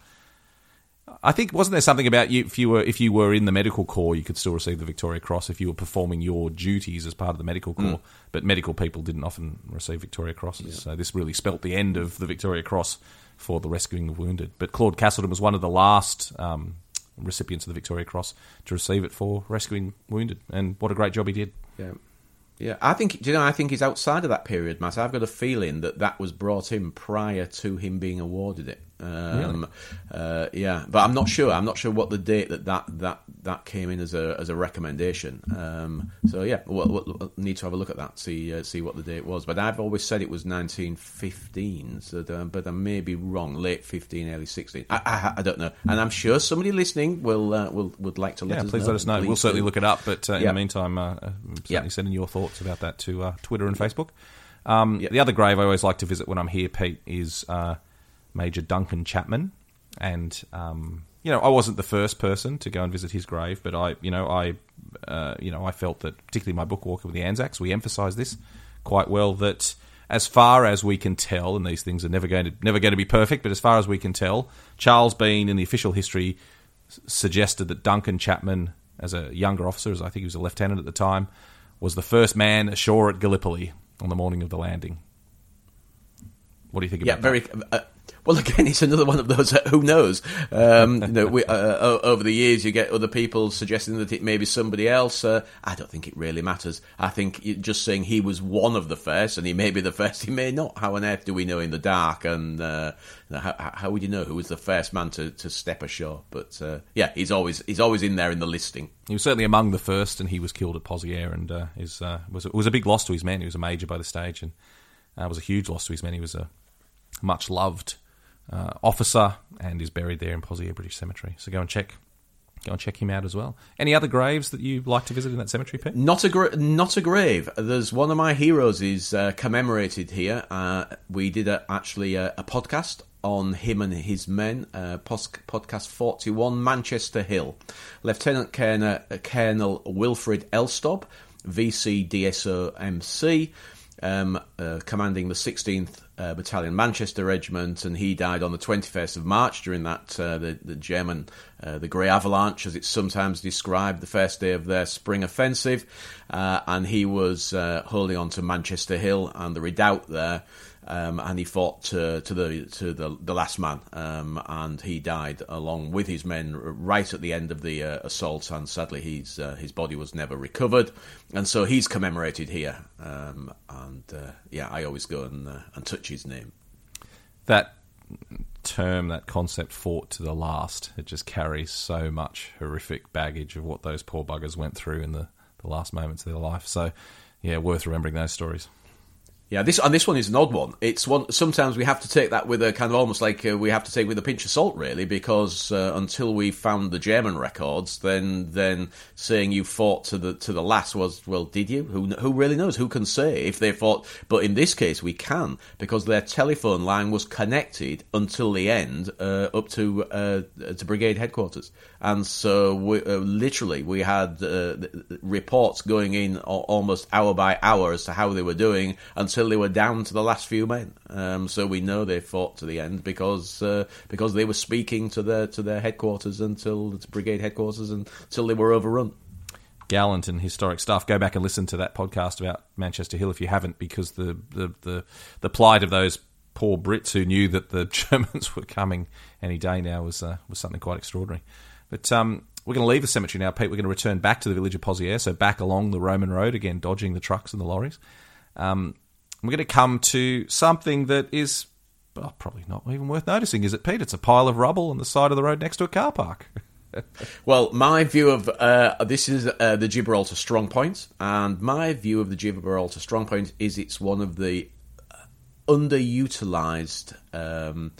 I think, wasn't there something about you, if you were if you were in the medical corps, you could still receive the Victoria Cross if you were performing your duties as part of the medical corps, mm. but medical people didn't often receive Victoria Crosses, yeah. So this really spelt the end of the Victoria Cross for the rescuing of wounded. But Claude Castleton was one of the last um, recipients of the Victoria Cross to receive it for rescuing wounded, and what a great job he did. Yeah. Yeah, I think, do you know, I think he's outside of that period, Matt. I've got a feeling that that was brought in prior to him being awarded it. Um, really? uh, yeah, but I'm not sure. I'm not sure what the date that that, that, that came in as a as a recommendation. Um, so yeah, we'll, we'll, we'll need to have a look at that, see uh, see what the date was. But I've always said it was nineteen fifteen, so the, but I may be wrong. Late fifteen, early sixteen. I, I, I don't know, and I'm sure somebody listening will uh, will would like to let yeah, us please know. let us know. Please we'll certainly do. look it up. But uh, in yeah. the meantime, uh, certainly yeah. send in your thoughts about that to uh, Twitter and Facebook. Um, Yep. The other grave I always like to visit when I'm here, Pete, is uh, Major Duncan Chapman. And, um, you know, I wasn't the first person to go and visit his grave, but I, you know, I, uh, you know, I felt that, particularly my book, Walking with the Anzacs, we emphasise this quite well, that as far as we can tell, and these things are never going to never going to be perfect, but as far as we can tell, Charles Bean in the official history s- suggested that Duncan Chapman, as a younger officer, as I think he was a lieutenant at the time, was the first man ashore at Gallipoli on the morning of the landing. What do you think Yeah, about very. that? Uh, well, again, it's another one of those. Uh, who knows? Um, you know, we, uh, over the years, you get other people suggesting that it may be somebody else. Uh, I don't think it really matters. I think you- just saying he was one of the first, and he may be the first, he may not. How on earth do we know in the dark? And uh, you know, how, how would you know who was the first man to, to step ashore? But uh, yeah, he's always he's always in there in the listing. He was certainly among the first, and he was killed at Pozières, and uh, is, uh, was, it was a big loss to his men. He was a major by the stage, and uh, it was a huge loss to his men. He was a much-loved uh, officer, and is buried there in Pozières British Cemetery. So go and check go and check him out as well. Any other graves that you like to visit in that cemetery, Pete? Not a gra- not a grave. There's one of my heroes is uh, commemorated here. Uh, we did a, actually a, a podcast on him and his men, uh, pos- podcast forty-one, Manchester Hill. Lieutenant Colonel, Colonel Wilfred Elstob, V C D S O M C, um, uh, commanding the sixteenth uh, Battalion Manchester Regiment, and he died on the twenty-first of March during that uh, the, the German, uh, the Grey Avalanche, as it's sometimes described, the first day of their spring offensive, uh, and he was uh, holding on to Manchester Hill and the redoubt there. Um, and he fought to, to the to the, the last man, um, and he died along with his men right at the end of the uh, assault. And sadly, his uh, his body was never recovered, and so he's commemorated here. Um, and uh, yeah, I always go and uh, and touch his name. That term, that concept, fought to the last. It just carries so much horrific baggage of what those poor buggers went through in the, the last moments of their life. So, yeah, worth remembering those stories. Yeah, this and this one is an odd one. It's one. Sometimes we have to take that with a kind of almost like uh, we have to take with a pinch of salt, really, because uh, until we found the German records, then then saying you fought to the to the last was, well, did you? Who who really knows? Who can say if they fought? But in this case, we can, because their telephone line was connected until the end, uh, up to uh, to brigade headquarters, and so we, uh, literally we had uh, reports going in almost hour by hour as to how they were doing until Until they were down to the last few men, um, so we know they fought to the end because uh, because they were speaking to their to their headquarters until to brigade headquarters until they were overrun. Gallant and historic stuff. Go back and listen to that podcast about Manchester Hill if you haven't, because the the the, the plight of those poor Brits who knew that the Germans were coming any day now was uh, was something quite extraordinary. But um, we're going to leave the cemetery now, Pete. We're going to return back to the village of Pozières, so back along the Roman road again, dodging the trucks and the lorries. Um, We're going to come to something that is well, probably not even worth noticing, is it, Pete? It's a pile of rubble on the side of the road next to a car park. Well, my view of uh, this is uh, the Gibraltar Strong Point, and my view of the Gibraltar Strong Point is it's one of the underutilised um,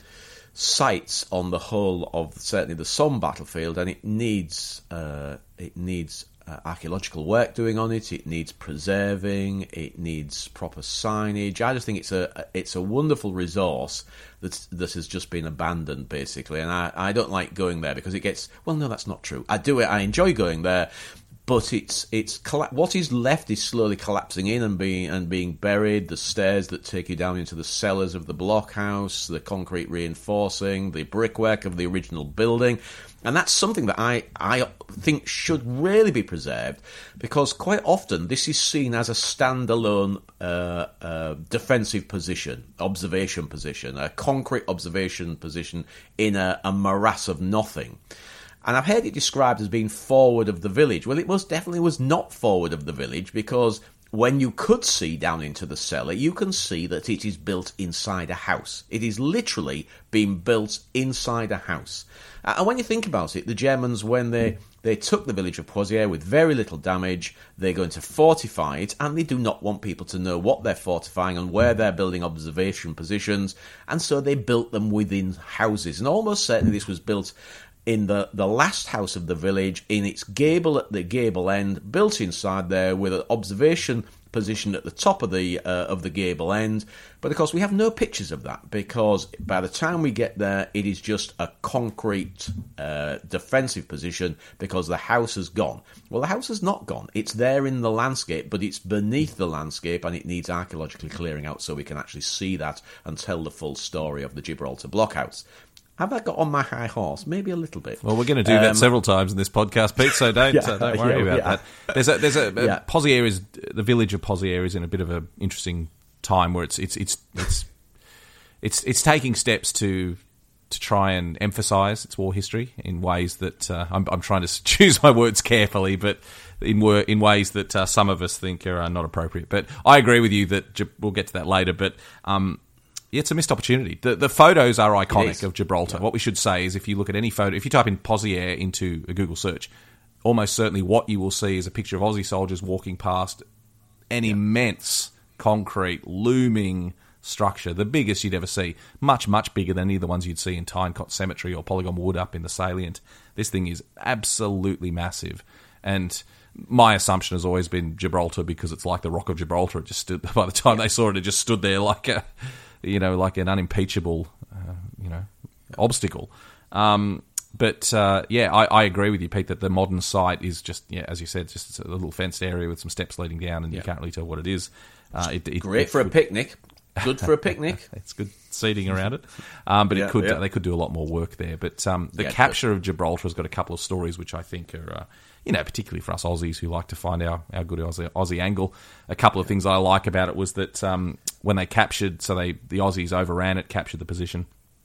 sites on the whole of certainly the Somme battlefield, and it needs uh, it needs. Uh, archaeological work doing on it. It needs preserving. It needs proper signage. I just think it's a it's a wonderful resource that that has just been abandoned, basically. And I, I don't like going there because it gets well. No, that's not true. I do it. I enjoy going there, but it's it's what is left is slowly collapsing in and being and being buried. The stairs that take you down into the cellars of the blockhouse, the concrete reinforcing, the brickwork of the original building. And that's something that I, I think should really be preserved, because quite often this is seen as a standalone uh, uh, defensive position, observation position, a concrete observation position in a, a morass of nothing. And I've heard it described as being forward of the village. Well, it most definitely was not forward of the village, because when you could see down into the cellar, you can see that it is built inside a house. It is literally being built inside a house. Uh, and when you think about it, the Germans, when they, they took the village of Pozières with very little damage, they're going to fortify it, and they do not want people to know what they're fortifying and where they're building observation positions, and so they built them within houses. And almost certainly this was built in the, the last house of the village, in its gable at the gable end, built inside there with an observation position at the top of the uh, of the gable end. But of course we have no pictures of that, because by the time we get there it is just a concrete uh, defensive position, because the house has gone. Well, the house has not gone. It's there in the landscape, but it's beneath the landscape, and it needs archaeologically clearing out so we can actually see that and tell the full story of the Gibraltar blockhouse. Have I got on my high horse? Maybe a little bit. Well, we're going to do um, that several times in this podcast, Pete. So don't yeah, uh, don't worry yeah, about yeah. that. There's a there's a, a yeah. Pozières is the village of Pozières is in a bit of an interesting time where it's it's it's it's it's it's taking steps to to try and emphasise its war history in ways that uh, I'm I'm trying to choose my words carefully, but in wor- in ways that uh, some of us think are uh, not appropriate. But I agree with you that we'll get to that later. But um. Yeah, it's a missed opportunity. The the photos are iconic of Gibraltar. Yeah. What we should say is, if you look at any photo, if you type in Pozières into a Google search, almost certainly what you will see is a picture of Aussie soldiers walking past an yeah. immense concrete looming structure, the biggest you'd ever see, much, much bigger than any of the ones you'd see in Tynecott Cemetery or Polygon Wood up in the Salient. This thing is absolutely massive. And my assumption has always been Gibraltar, because it's like the Rock of Gibraltar. It just stood, by the time yeah. they saw it, it just stood there like a... you know, like an unimpeachable, uh, you know, obstacle. Um, but, uh, yeah, I, I agree with you, Pete, that the modern site is just, yeah, as you said, just a little fenced area with some steps leading down, and yeah. you can't really tell what it is. Uh, it, it, Great it, for a picnic. Good for a picnic. It's good seating around it. Um, but yeah, it could yeah. they could do a lot more work there. But um, the yeah, capture of Gibraltar has got a couple of stories which I think are... Uh, you know, particularly for us Aussies who like to find our, our good Aussie, Aussie angle. A couple of things I like about it was that um, when they captured, so they the Aussies overran it, captured the position,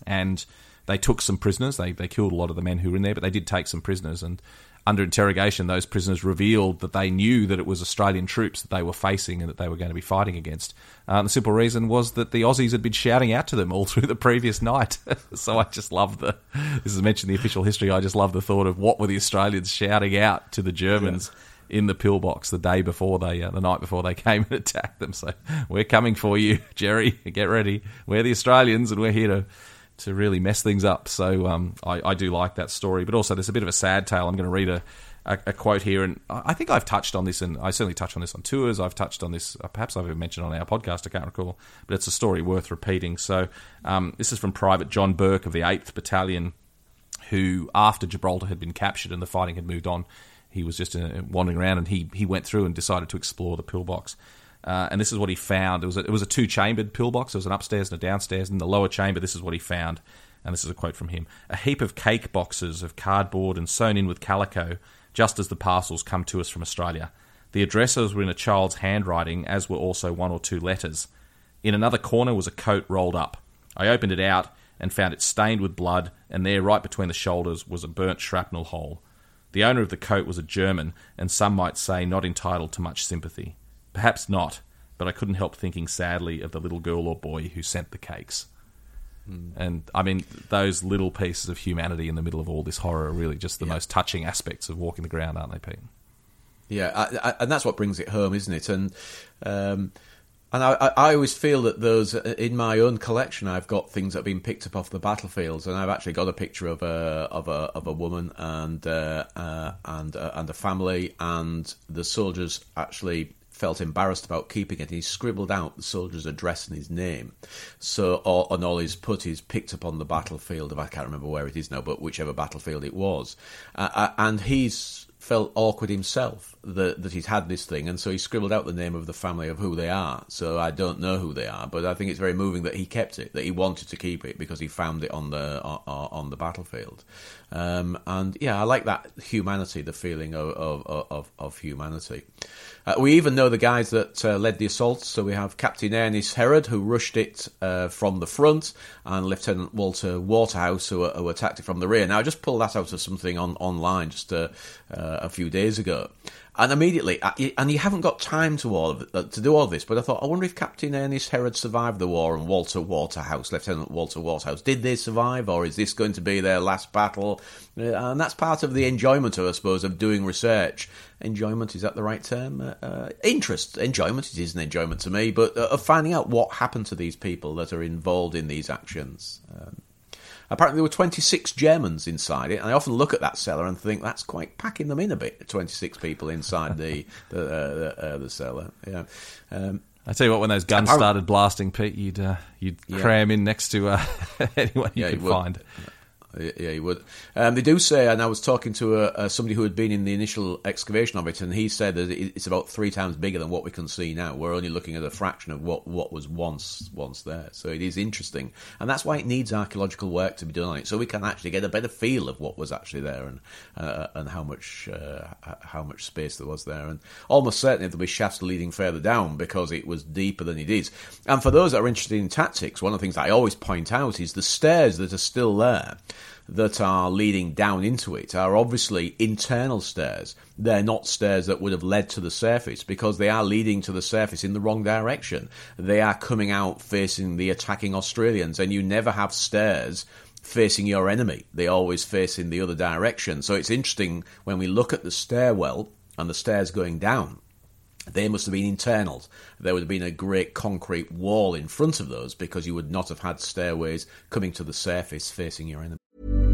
and they took some prisoners. They they killed a lot of the men who were in there, but they did take some prisoners. And under interrogation, those prisoners revealed that they knew that it was Australian troops that they were facing and that they were going to be fighting against. Uh, the simple reason was that the Aussies had been shouting out to them all through the previous night. So I just love the, this is mentioned in the official history, I just love the thought of what were the Australians shouting out to the Germans yeah. in the pillbox the day before they, uh, the night before they came and attacked them. So we're coming for you, Jerry, get ready. We're the Australians and we're here to to really mess things up. So um, I, I do like that story. But also there's a bit of a sad tale. I'm going to read a, a, a quote here, and I think I've touched on this, and I certainly touched on this on tours. I've touched on this, uh, perhaps I've even mentioned on our podcast, I can't recall, but it's a story worth repeating. So um, this is from Private John Burke of the eighth Battalion, who, after Gibraltar had been captured and the fighting had moved on, he was just uh, wandering around, and he, he went through and decided to explore the pillbox. Uh, and this is what he found. It was a, it was a two-chambered pillbox. There was an upstairs and a downstairs. In the lower chamber, this is what he found. And this is a quote from him. A heap of cake boxes of cardboard and sewn in with calico, just as the parcels come to us from Australia. The addresses were in a child's handwriting, as were also one or two letters. In another corner was a coat rolled up. I opened it out and found it stained with blood, and there, right between the shoulders, was a burnt shrapnel hole. The owner of the coat was a German, and some might say not entitled to much sympathy. Perhaps not, but I couldn't help thinking sadly of the little girl or boy who sent the cakes. Mm. And, I mean, those little pieces of humanity in the middle of all this horror are really just the yeah. most touching aspects of walking the ground, aren't they, Pete? Yeah, I, I, and that's what brings it home, isn't it? And um, and I, I always feel that those, in my own collection, I've got things that have been picked up off the battlefields, and I've actually got a picture of a of a of a woman and uh, uh, and uh, and a family, and the soldiers actually felt embarrassed about keeping it. He scribbled out the soldier's address and his name. So, or, and all his put is picked up on the battlefield of, I can't remember where it is now, but whichever battlefield it was. Uh, and he's felt awkward himself that, that he'd had this thing, and so he scribbled out the name of the family of who they are. So I don't know who they are, but I think it's very moving that he kept it, that he wanted to keep it because he found it on the on, on the battlefield. Um, and yeah, I like that humanity, the feeling of of, of, of humanity. Uh, we even know the guys that uh, led the assault. So we have Captain Ernest Herod, who rushed it uh, from the front, and Lieutenant Walter Waterhouse, who, who attacked it from the rear. Now, I just pulled that out of something on online just uh, uh, a few days ago. And immediately, and you haven't got time to all of it, to do all of this, but I thought, I wonder if Captain Ernest Herod survived the war, and Walter Waterhouse, Lieutenant Walter Waterhouse, did they survive, or is this going to be their last battle? And that's part of the enjoyment, I suppose, of doing research. Enjoyment, is that the right term? Uh, uh, interest, enjoyment, it is an enjoyment to me, but uh, of finding out what happened to these people that are involved in these actions. Um, Apparently there were twenty-six Germans inside it, and I often look at that cellar and think that's quite packing them in a bit, twenty-six people inside the the, uh, the, uh, the cellar. Yeah. Um, I tell you what, when those guns started blasting, Pete, you'd uh, you'd yeah. cram in next to uh, anyone you yeah, could you find. Yeah, you would. Um, they do say, and I was talking to a, a, somebody who had been in the initial excavation of it, and he said that it's about three times bigger than what we can see now. We're only looking at a fraction of what, what was once once there. So it is interesting, and that's why it needs archaeological work to be done on it, so we can actually get a better feel of what was actually there and uh, and how much uh, how much space there was there. And almost certainly there'll be shafts leading further down because it was deeper than it is. And for those that are interested in tactics, one of the things that I always point out is the stairs that are still there, that are leading down into it, are obviously internal stairs. They're not stairs that would have led to the surface, because they are leading to the surface in the wrong direction. They are coming out facing the attacking Australians, and you never have stairs facing your enemy. They always face in the other direction. So it's interesting when we look at the stairwell and the stairs going down. They must have been internals. There would have been a great concrete wall in front of those, because you would not have had stairways coming to the surface facing your enemy.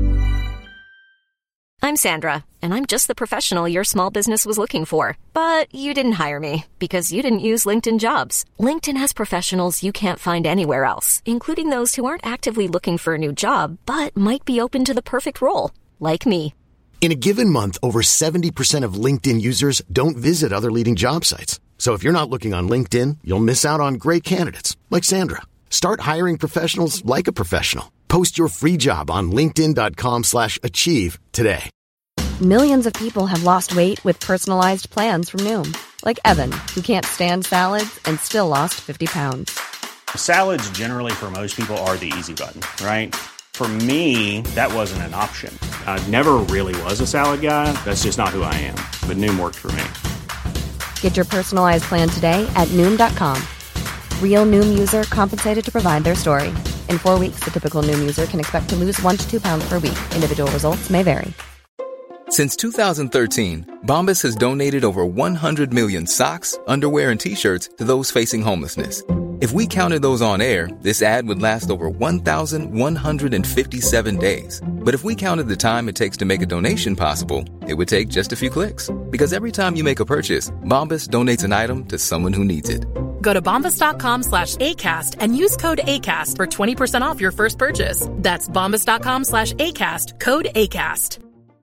I'm Sandra, and I'm just the professional your small business was looking for. But you didn't hire me because you didn't use LinkedIn Jobs. LinkedIn has professionals you can't find anywhere else, including those who aren't actively looking for a new job, but might be open to the perfect role, like me. In a given month, over seventy percent of LinkedIn users don't visit other leading job sites. So if you're not looking on LinkedIn, you'll miss out on great candidates like Sandra. Start hiring professionals like a professional. Post your free job on linkedin.com slash achieve today. Millions of people have lost weight with personalized plans from Noom. Like Evan, who can't stand salads and still lost fifty pounds. Salads generally for most people are the easy button, right? For me, that wasn't an option. I never really was a salad guy. That's just not who I am. But Noom worked for me. Get your personalized plan today at Noom dot com. Real Noom user compensated to provide their story. In four weeks, the typical Noom user can expect to lose one to two pounds per week. Individual results may vary. Since two thousand thirteen, Bombas has donated over one hundred million socks, underwear, and T-shirts to those facing homelessness. If we counted those on air, this ad would last over one thousand one hundred fifty-seven days. But if we counted the time it takes to make a donation possible, it would take just a few clicks. Because every time you make a purchase, Bombas donates an item to someone who needs it. Go to bombas.com slash ACAST and use code ACAST for twenty percent off your first purchase. That's bombas.com slash ACAST, code ACAST.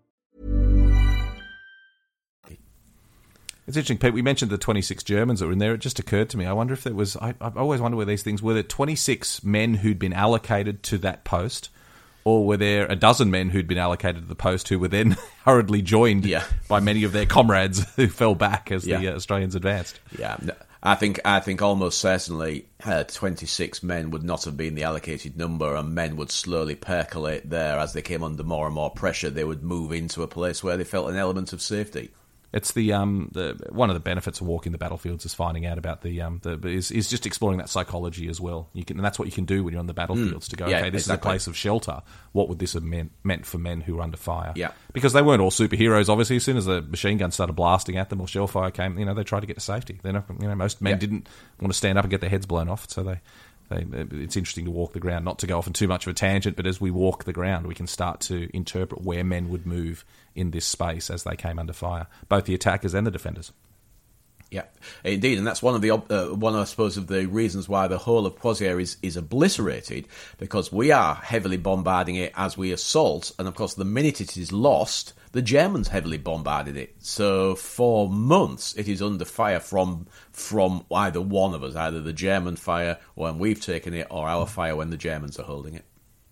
It's interesting, Pete. We mentioned the twenty-six Germans that were in there. It just occurred to me. I wonder if there was. I, I always wonder where these things were. There twenty-six men who'd been allocated to that post, or were there a dozen men who'd been allocated to the post who were then hurriedly joined yeah. by many of their comrades who fell back as yeah. the uh, Australians advanced? Yeah, I think I think almost certainly uh, twenty-six men would not have been the allocated number, and men would slowly percolate there as they came under more and more pressure. They would move into a place where they felt an element of safety. It's the um the one of the benefits of walking the battlefields is finding out about the um the is is just exploring that psychology as well. You can and that's what you can do when you're on the battlefields mm. to go, yeah, okay, this exactly. is a place of shelter. What would this have meant meant for men who were under fire? Yeah, because they weren't all superheroes. Obviously, as soon as the machine gun started blasting at them or shell fire came, you know, they tried to get to safety. They're not, you know, most men yeah. didn't want to stand up and get their heads blown off, so they. They, it's interesting to walk the ground, not to go off on too much of a tangent, but as we walk the ground, we can start to interpret where men would move in this space as they came under fire, both the attackers and the defenders. Yeah, indeed, and that's one of the uh, one, I suppose, of the reasons why the whole of Pozières is, is obliterated, because we are heavily bombarding it as we assault, and of course, the minute it is lost, the Germans heavily bombarded it. So for months, it is under fire from from either one of us, either the German fire when we've taken it, or our fire when the Germans are holding it.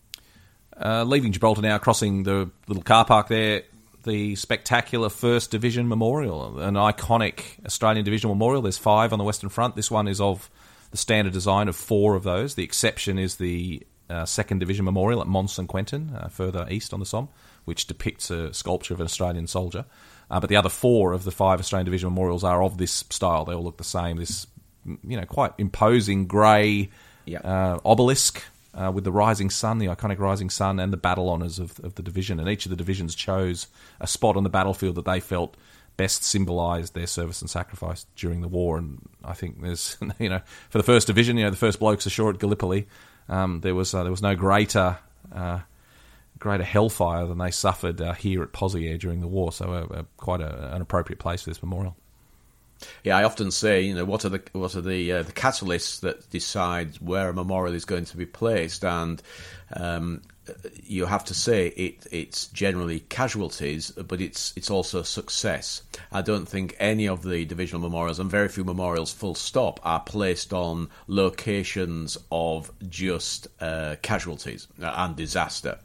Uh, leaving Gibraltar now, crossing the little car park there. The spectacular First Division Memorial, an iconic Australian Divisional Memorial. There's five on the Western Front. This one is of the standard design of four of those. The exception is the uh, Second Division Memorial at Mont Saint-Quentin, uh, further east on the Somme, which depicts a sculpture of an Australian soldier. Uh, but the other four of the five Australian Division Memorials are of this style. They all look the same. This, you know, quite imposing grey yeah. uh, obelisk. Uh, with the rising sun, the iconic rising sun, and the battle honours of, of the division. And each of the divisions chose a spot on the battlefield that they felt best symbolised their service and sacrifice during the war. And I think there's, you know, for the first division, you know, the first blokes ashore at Gallipoli, um, there was uh, there was no greater uh, greater hellfire than they suffered uh, here at Pozières during the war. So uh, uh, quite a, an appropriate place for this memorial. Yeah, I often say, you know, what are the what are the uh, the catalysts that decide where a memorial is going to be placed, and um, you have to say it. It's generally casualties, but it's it's also success. I don't think any of the divisional memorials, and very few memorials, full stop, are placed on locations of just uh, casualties and disaster.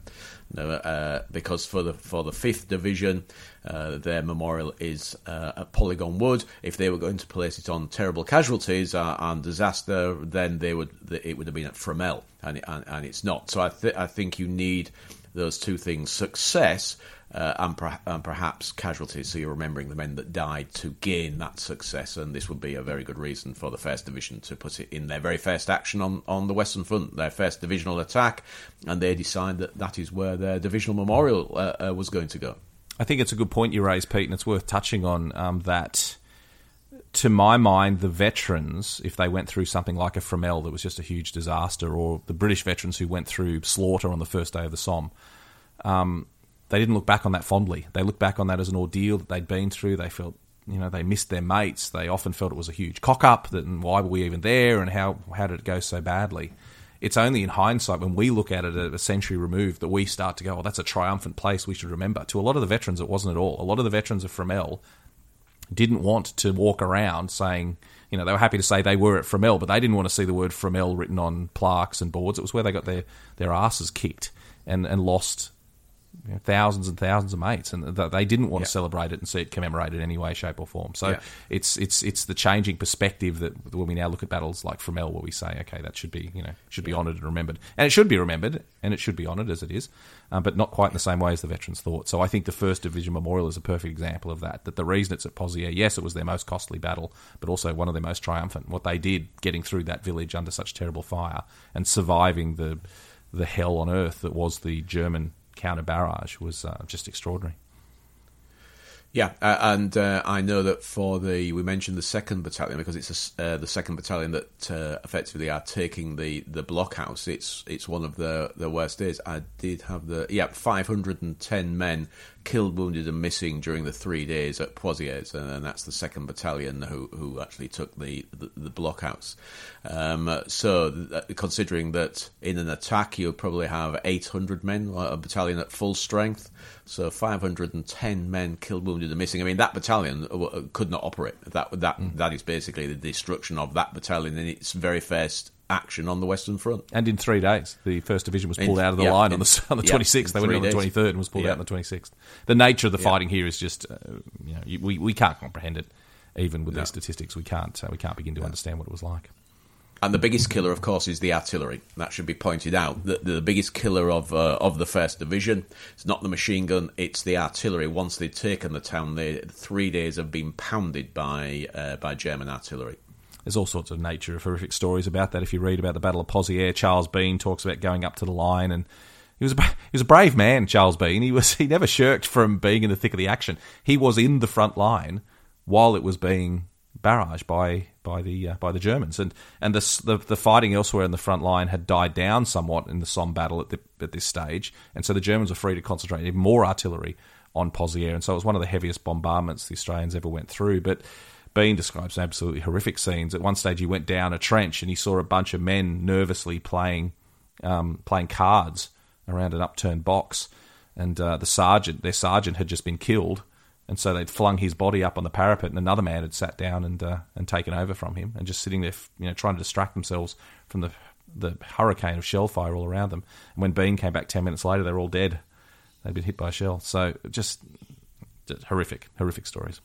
Uh, because for the for the fifth division, uh, their memorial is uh, at Polygon Wood. If they were going to place it on terrible casualties uh, and disaster, then they would it would have been at Fromelles, and it, and, and it's not. So I th- I think you need those two things: success uh, and, per- and perhaps casualties. So you're remembering the men that died to gain that success, and this would be a very good reason for the First Division to put it in their very first action on, on the Western Front, their first divisional attack, and they decide that that is where their divisional memorial uh, uh, was going to go. I think it's a good point you raise, Pete, and it's worth touching on um, that. To my mind, the veterans, if they went through something like a Fromelles that was just a huge disaster, or the British veterans who went through slaughter on the first day of the Somme, um, they didn't look back on that fondly. They looked back on that as an ordeal that they'd been through. They felt, you know, they missed their mates. They often felt it was a huge cock-up, that, and why were we even there, and how, how did it go so badly? It's only in hindsight, when we look at it a century removed, that we start to go, oh, that's a triumphant place we should remember. To a lot of the veterans, it wasn't at all. A lot of the veterans of Fromelles didn't want to walk around saying, you know, they were happy to say they were at Fromelles, but they didn't want to see the word Fromelles written on plaques and boards. It was where they got their, their asses kicked and, and lost you know, thousands and thousands of mates, and th- they didn't want yeah. to celebrate it and see it commemorated in any way, shape, or form. So yeah. it's it's it's the changing perspective that when we now look at battles like Fromelles, where we say, okay, that should be you know should be yeah. honoured and remembered, and it should be remembered and it should be honoured as it is, um, but not quite in the same way as the veterans thought. So I think the First Division Memorial is a perfect example of that. That the reason it's at Pozières, yes, it was their most costly battle, but also one of their most triumphant. What they did, getting through that village under such terrible fire and surviving the the hell on earth that was the German counter barrage, was uh, just extraordinary. Yeah, uh, and uh, I know that for the, we mentioned the second battalion because it's a, uh, the second battalion that uh, effectively are taking the, the blockhouse. It's it's one of the, the worst days. I did have the, yeah, five hundred ten men killed, wounded and missing during the three days at Pozières, and that's the second battalion who, who actually took the, the, the blockhouse. Um, so th- considering that in an attack you'll probably have eight hundred men, a battalion at full strength, so five hundred ten men killed, wounded and missing. I mean, that battalion could not operate. That that mm. that is basically the destruction of that battalion in its very first action on the Western Front. And in three days, the First Division was pulled in, out of the yeah, line in, on the on the yeah, twenty-sixth. They went on the twenty-third and was pulled yeah. out on the twenty-sixth. The nature of the yeah. fighting here is just, uh, you know, we we can't comprehend it, even with no. these statistics. We can't uh, we can't begin to no. understand what it was like. And the biggest killer, of course, is the artillery. That should be pointed out. The, the biggest killer of uh, of the First Division, it's not the machine gun, it's the artillery. Once they'd taken the town, they, three days have been pounded by uh, by German artillery. There's all sorts of nature of horrific stories about that. If you read about the Battle of Pozières, Charles Bean talks about going up to the line, and he was a, he was a brave man, Charles Bean. He was he never shirked from being in the thick of the action. He was in the front line while it was being barraged by by the uh, by the Germans, and and the, the the fighting elsewhere in the front line had died down somewhat in the Somme battle at the, at this stage, and so the Germans were free to concentrate even more artillery on Pozières, and so it was one of the heaviest bombardments the Australians ever went through. But Bean describes some absolutely horrific scenes. At one stage, he went down a trench and he saw a bunch of men nervously playing um, playing cards around an upturned box, and uh, the sergeant, their sergeant, had just been killed. And so they'd flung his body up on the parapet, and another man had sat down and uh, and taken over from him, and just sitting there, you know, trying to distract themselves from the the hurricane of shell fire all around them. And when Bean came back ten minutes later, they were all dead. They'd been hit by a shell. So just, just horrific, horrific stories.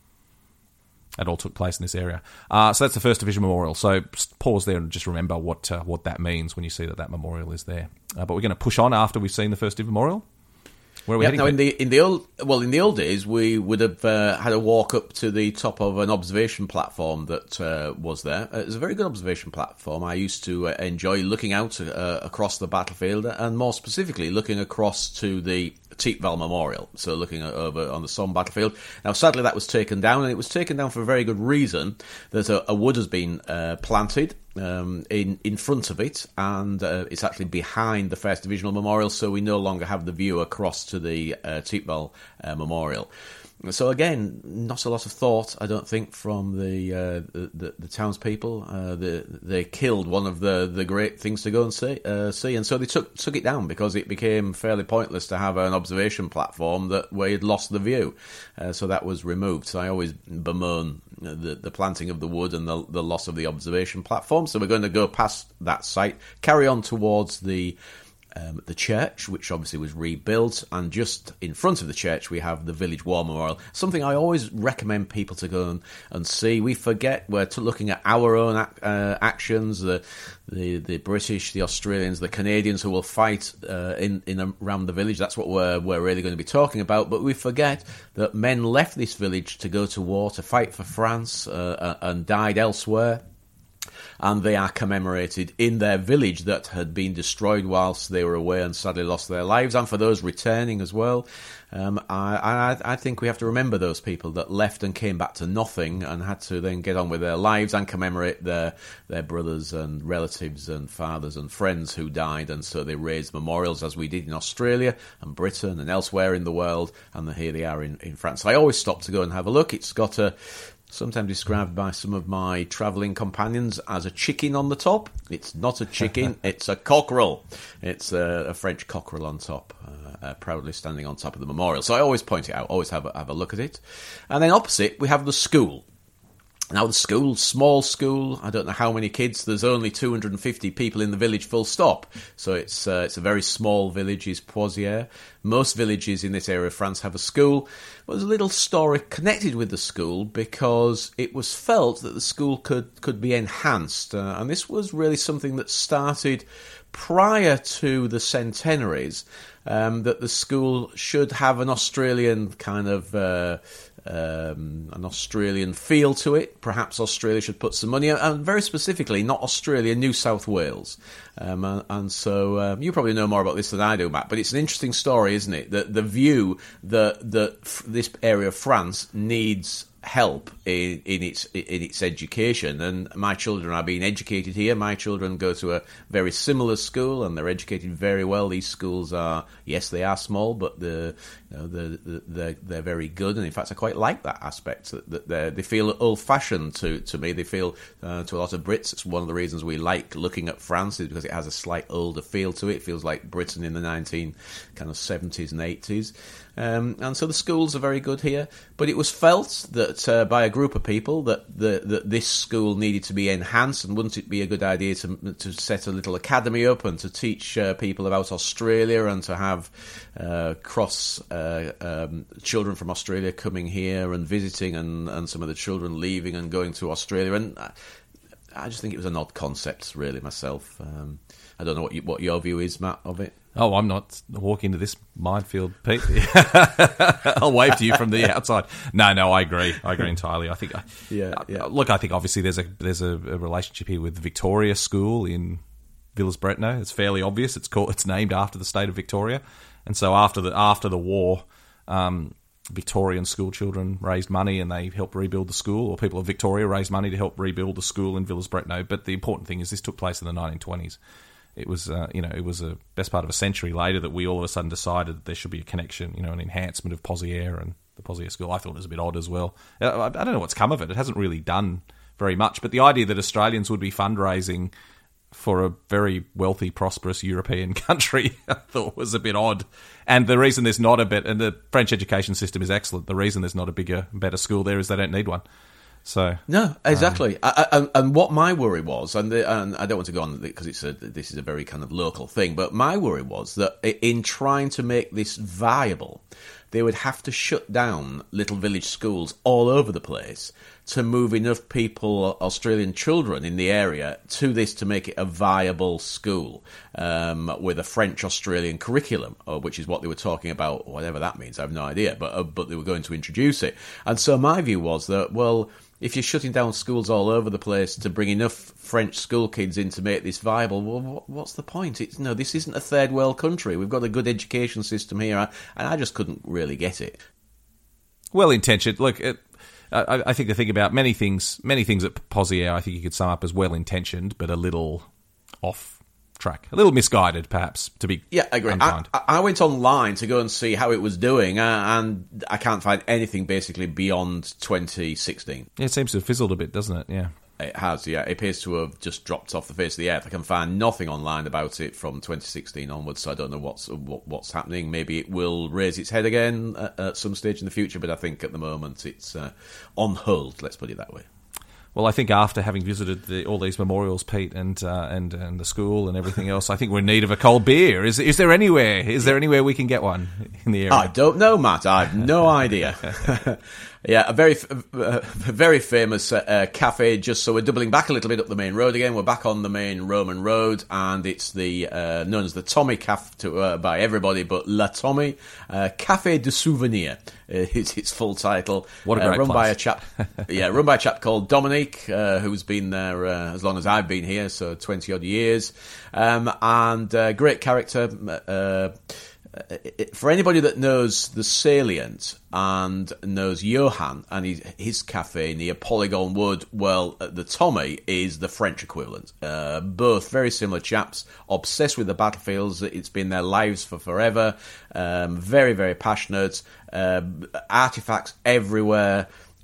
That all took place in this area. Uh, so that's the First Division Memorial. So pause there and just remember what uh, what that means when you see that that memorial is there. Uh, but we're going to push on after we've seen the First Division Memorial. Where are we yeah, heading no, to? in the in the old well in the old days we would have uh, had a walk up to the top of an observation platform that uh, was there. Uh, it was a very good observation platform. I used to uh, enjoy looking out uh, across the battlefield, and more specifically looking across to the Thiepval Memorial. So looking over on the Somme battlefield. Now, sadly, that was taken down, and it was taken down for a very good reason. That a, a wood has been uh, planted Um, in, in front of it, and uh, it's actually behind the First Divisional Memorial, so we no longer have the view across to the uh, Thiepval uh, Memorial. So again, not a lot of thought, I don't think, from the uh, the, the, the townspeople. Uh, the, they killed one of the, the great things to go and see, uh, see, and so they took took it down because it became fairly pointless to have an observation platform that where you'd lost the view. Uh, so that was removed. So I always bemoan the, the planting of the wood and the, the loss of the observation platform. So we're going to go past that site, carry on towards the Um, the church, which obviously was rebuilt, and just in front of the church we have the Village War Memorial, something I always recommend people to go and, and see. We forget we're to looking at our own ac- uh, actions, the, the the British, the Australians, the Canadians who will fight uh, in, in around the village. That's what we're, we're really going to be talking about, but we forget that men left this village to go to war, to fight for France, uh, and died elsewhere. And they are commemorated in their village that had been destroyed whilst they were away and sadly lost their lives. And for those returning as well, um, I, I, I think we have to remember those people that left and came back to nothing and had to then get on with their lives and commemorate their their brothers and relatives and fathers and friends who died. And so they raised memorials, as we did in Australia and Britain and elsewhere in the world. And here they are in, in France. So I always stop to go and have a look. It's got a... sometimes described by some of my travelling companions as a chicken on the top. It's not a chicken, it's a cockerel. It's a, a French cockerel on top, uh, uh, proudly standing on top of the memorial. So I always point it out, always have a, have a look at it. And then opposite, we have the school. Now the school, small school, I don't know how many kids. There's only two hundred fifty people in the village, full stop. So it's uh, it's a very small village, is Poisiers. Most villages in this area of France have a school. But there's a little story connected with the school because it was felt that the school could, could be enhanced. Uh, and this was really something that started prior to the centenaries, um, that the school should have an Australian kind of... Uh, Um, an Australian feel to it. Perhaps Australia should put some money, and very specifically, not Australia, New South Wales. Um, and, and so um, you probably know more about this than I do, Matt. But it's an interesting story, isn't it? That the view that that f- this area of France needs help in, in its in its education, and my children are being educated here. My children go to a very similar school, and they're educated very well. These schools are, yes, they are small, but the you know, they're, they're they're very good, and in fact, I quite like that aspect. That they they feel old-fashioned to to me. They feel uh, to a lot of Brits. It's one of the reasons we like looking at France, is because it has a slight older feel to it. It feels like Britain in the nineteen kind of seventies and eighties. Um, and so the schools are very good here, but it was felt that uh, by a group of people that the, that this school needed to be enhanced, and wouldn't it be a good idea to to set a little academy up and to teach uh, people about Australia, and to have uh, cross uh, um, children from Australia coming here and visiting, and, and some of the children leaving and going to Australia. And I, I just think it was an odd concept, really, myself. Um, I don't know what you, what your view is, Matt, of it. Oh, I'm not walking into this minefield, Pete. I'll wave to you from the outside. No, no, I agree. I agree entirely. I think, yeah, yeah. Look, I think obviously there's a there's a, a relationship here with Victoria School in Villers-Bretonneux. It's fairly obvious. It's called. It's named after the state of Victoria, and so after the after the war, um, Victorian school children raised money and they helped rebuild the school, or people of Victoria raised money to help rebuild the school in Villers-Bretonneux. But the important thing is this took place in the nineteen twenties. It was, uh, you know, it was a best part of a century later that we all of a sudden decided that there should be a connection, you know, an enhancement of Poisiers and the Poisiers School. I thought it was a bit odd as well. I, I don't know what's come of it. It hasn't really done very much. But the idea that Australians would be fundraising for a very wealthy, prosperous European country, I thought was a bit odd. And the reason there's not a bit, and the French education system is excellent, the reason there's not a bigger, better school there is they don't need one. So no, exactly. Um, I, I, and what my worry was, and, the, and I don't want to go on because it's a, this is a very kind of local thing, but my worry was that in trying to make this viable, they would have to shut down little village schools all over the place to move enough people, Australian children in the area, to this to make it a viable school um, with a French-Australian curriculum, or, which is what they were talking about, whatever that means, I have no idea, but uh, but they were going to introduce it. And so my view was that, well, if you're shutting down schools all over the place to bring enough French school kids in to make this viable, well, what's the point? It's, no, this isn't a third world country. We've got a good education system here, and I just couldn't really get it. Well-intentioned. Look, it, I, I think the thing about many things, many things at Poisiers, I think you could sum up as well-intentioned, but a little off track, a little misguided, perhaps, to be yeah, I agree. I, I went online to go and see how it was doing, uh, and I can't find anything basically beyond twenty sixteen. Yeah, it seems to have fizzled a bit, doesn't it? Yeah. It has, yeah. It appears to have just dropped off the face of the earth. I can find nothing online about it from twenty sixteen onwards, so I don't know what's what, what's happening. Maybe it will raise its head again at, at some stage in the future, but I think at the moment it's uh, on hold, let's put it that way. Well, I think after having visited the, all these memorials, Pete, and uh, and and the school and everything else, I think we're in need of a cold beer. Is is there anywhere? Is there anywhere we can get one in the area? I don't know, Matt. I have no idea. Yeah, a very, uh, very famous uh, cafe. Just so we're doubling back a little bit up the main road again. We're back on the main Roman road, and it's the uh, known as the Tommy Cafe to, uh, by everybody, but La Tommy uh, Café de Souvenir is its full title. What a great uh, run place. by a chap, yeah, run by a chap called Dominique, uh, who's been there uh, as long as I've been here, so twenty odd years, um, and uh, great character. Uh, For anybody that knows the Salient and knows Johan and his, his cafe near Polygon Wood, well, the Tommy is the French equivalent. Uh, both very similar chaps, obsessed with the battlefields. It's been their lives for forever. Um, very, very passionate. Uh, artifacts everywhere.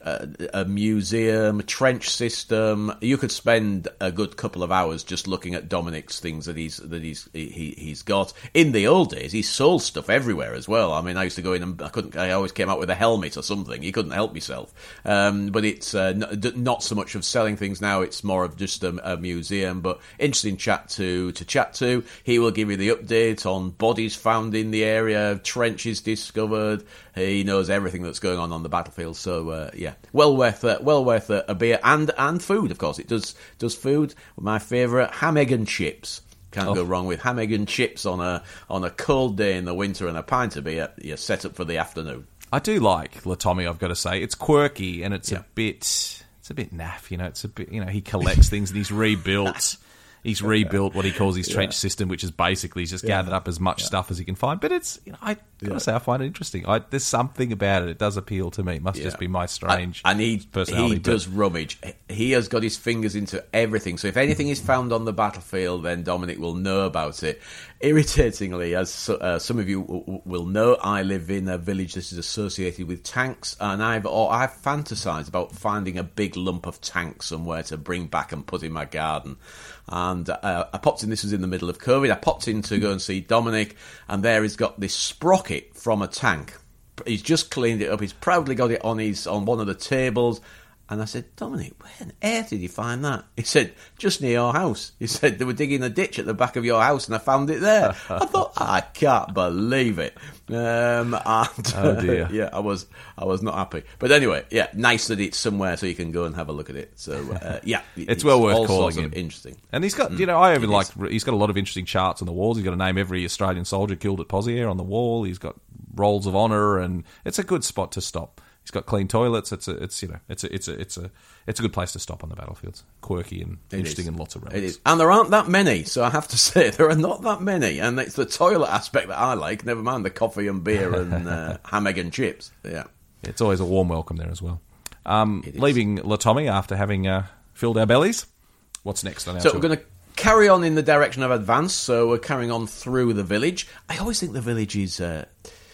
a, a museum, a trench system. You could spend a good couple of hours just looking at Dominic's things that he's that he's he, he's got. In the old days, he sold stuff everywhere as well. I mean, I used to go in and I couldn't. I always came out with a helmet or something. You couldn't help yourself. Um, but it's uh, not, not so much of selling things now. It's more of just a, a museum. But interesting chat to to chat to. He will give you the update on bodies found in the area, trenches discovered. He knows everything that's going on on the battlefield. So uh, yeah, well worth uh, well worth a, a beer and and food. Of course, it does does food. My favourite, ham, egg and chips. Can't oh. go wrong with ham, egg and chips on a on a cold day in the winter and a pint of beer. You're set up for the afternoon. I do like Latomy, I've got to say. It's quirky and it's yeah. a bit it's a bit naff. You know, it's a bit. You know, he collects things and he's rebuilt. He's rebuilt what he calls his trench yeah. system, which is basically he's just yeah. gathered up as much yeah. stuff as he can find. But it's, you know, I gotta yeah. say, I find it interesting. I, there's something about it; it does appeal to me. It must yeah. just be my strange and, and he, personality. He does but, rummage. He has got his fingers into everything. So if anything is found on the battlefield, then Dominic will know about it. Irritatingly, as uh, some of you w- w- will know, I live in a village that is associated with tanks, and I've or I've fantasised about finding a big lump of tank somewhere to bring back and put in my garden. And uh, I popped in, this was in the middle of COVID, I popped in to go and see Dominic, and there he's got this sprocket from a tank. He's just cleaned it up, he's proudly got it on his on one of the tables. And I said, Dominic, where on earth did you find that? He said, just near your house. He said, they were digging a ditch at the back of your house and I found it there. I thought, I can't believe it. Um, and, oh dear. Uh, yeah, I was I was not happy. But anyway, yeah, nice that it's somewhere so you can go and have a look at it. So, uh, yeah. it's, it's well worth all calling sorts of him. Interesting. And he's got, you know, I even like, he's got a lot of interesting charts on the walls. He's got to name every Australian soldier killed at Pozieres on the wall. He's got rolls of honour and it's a good spot to stop. He's got clean toilets. It's a, it's you know, it's a, it's a, it's a, it's a good place to stop on the battlefields. Quirky and it interesting, is. And lots of relics. It is, and there aren't that many. So I have to say there are not that many. And it's the toilet aspect that I like. Never mind the coffee and beer and uh, ham, egg and chips. Yeah, it's always a warm welcome there as well. Um, leaving Latomy after having uh, filled our bellies. What's next on our So tour? we're going to carry on in the direction of advance. So we're carrying on through the village. I always think the village is. Uh,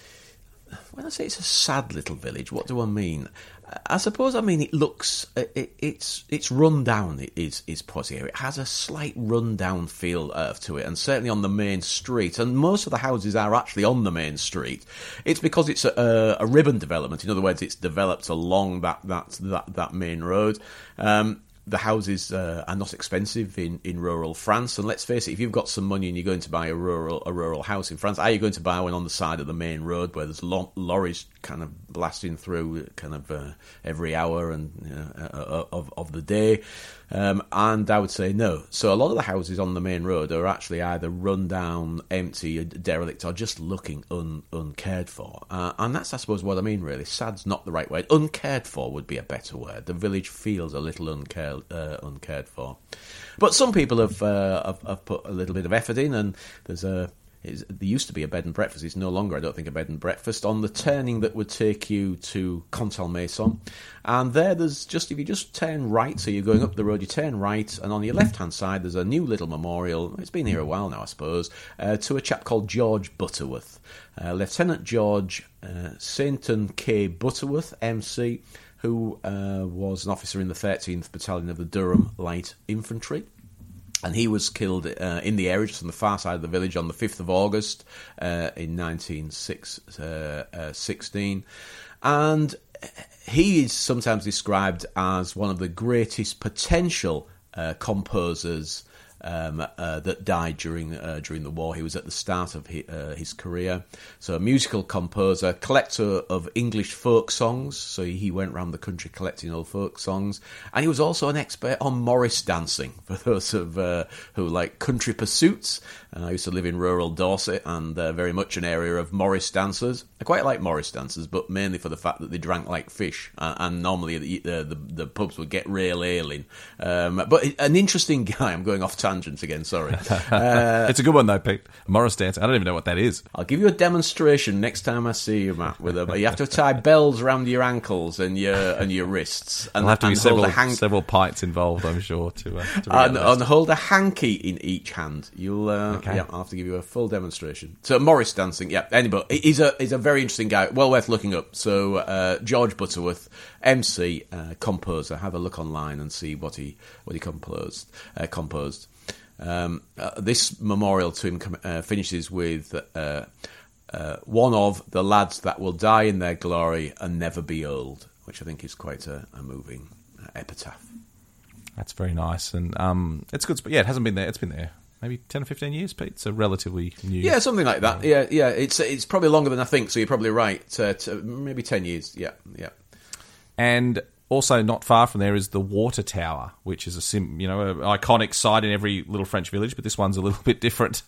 When I say it's a sad little village, what do I mean? I suppose I mean it looks, it, it's it's run down, it is, is Pozieres. It has a slight run-down feel uh, to it, and certainly on the main street. And most of the houses are actually on the main street. It's because it's a, a ribbon development. In other words, it's developed along that that that, that main road. Um, The houses uh, are not expensive in, in rural France, and let's face it, if you've got some money and you're going to buy a rural a rural house in France, are you going to buy one on the side of the main road where there's lo- lorries kind of blasting through kind of uh, every hour and you know, uh, of of the day? Um, and I would say no. So a lot of the houses on the main road are actually either run down, empty, derelict, or just looking un, uncared for. Uh, and that's, I suppose, what I mean, really. Sad's not the right word. Uncared for would be a better word. The village feels a little uncared, uh, uncared for. But some people have, uh, have, have put a little bit of effort in, and there's a... It's, there used to be a bed and breakfast. It's no longer, I don't think, a bed and breakfast on the turning that would take you to Contalmaison. And there, there's just, if you just turn right, so you're going up the road, you turn right, and on your left-hand side, there's a new little memorial. It's been here a while now, I suppose, uh, to a chap called George Butterworth. Uh, Lieutenant George uh, Sainton K. Butterworth, M C, who uh, was an officer in the thirteenth Battalion of the Durham Light Infantry. And he was killed uh, in the area, just on the far side of the village, on the fifth of August uh, in nineteen sixteen. And he is sometimes described as one of the greatest potential uh, composers um, uh, that died during uh, during the war. He was at the start of his, uh, his career. So a musical composer, collector of English folk songs. So he went around the country collecting old folk songs. And he was also an expert on Morris dancing, for those of uh, who like country pursuits. Uh, I used to live in rural Dorset, and uh, very much an area of Morris dancers. I quite like Morris dancers, but mainly for the fact that they drank like fish, uh, and normally the, the, the, the pubs would get real ale in. Um, but an interesting guy, I'm going off tangent again, sorry. Uh, it's a good one, though, Pete. Morris dance. I don't even know what that is. I'll give you a demonstration next time I see you, Matt. With a, you have to tie bells around your ankles and your and your wrists. And, There'll have to be and several, hang- several pints involved, I'm sure, to, uh, to and, and hold a hanky in each hand. You'll, uh, okay. yeah, I'll have to give you a full demonstration. So Morris dancing, yeah. Anyway, he's a he's a very interesting guy, well worth looking up. So uh, George Butterworth, M C, uh, composer. Have a look online and see what he what he composed. Uh, composed. Um, uh, this memorial to him uh, finishes with uh, uh, one of the lads that will die in their glory and never be old, which I think is quite a, a moving uh, epitaph. That's very nice, and um, it's good. Yeah, it hasn't been there. It's been there maybe ten or fifteen years, Pete. It's a relatively new. Yeah, something like that. Yeah, yeah. It's it's probably longer than I think. So you're probably right. Uh, to maybe ten years. Yeah, yeah. And also not far from there is the Water Tower, which is a sim, you know, an iconic site in every little French village, but this one's a little bit different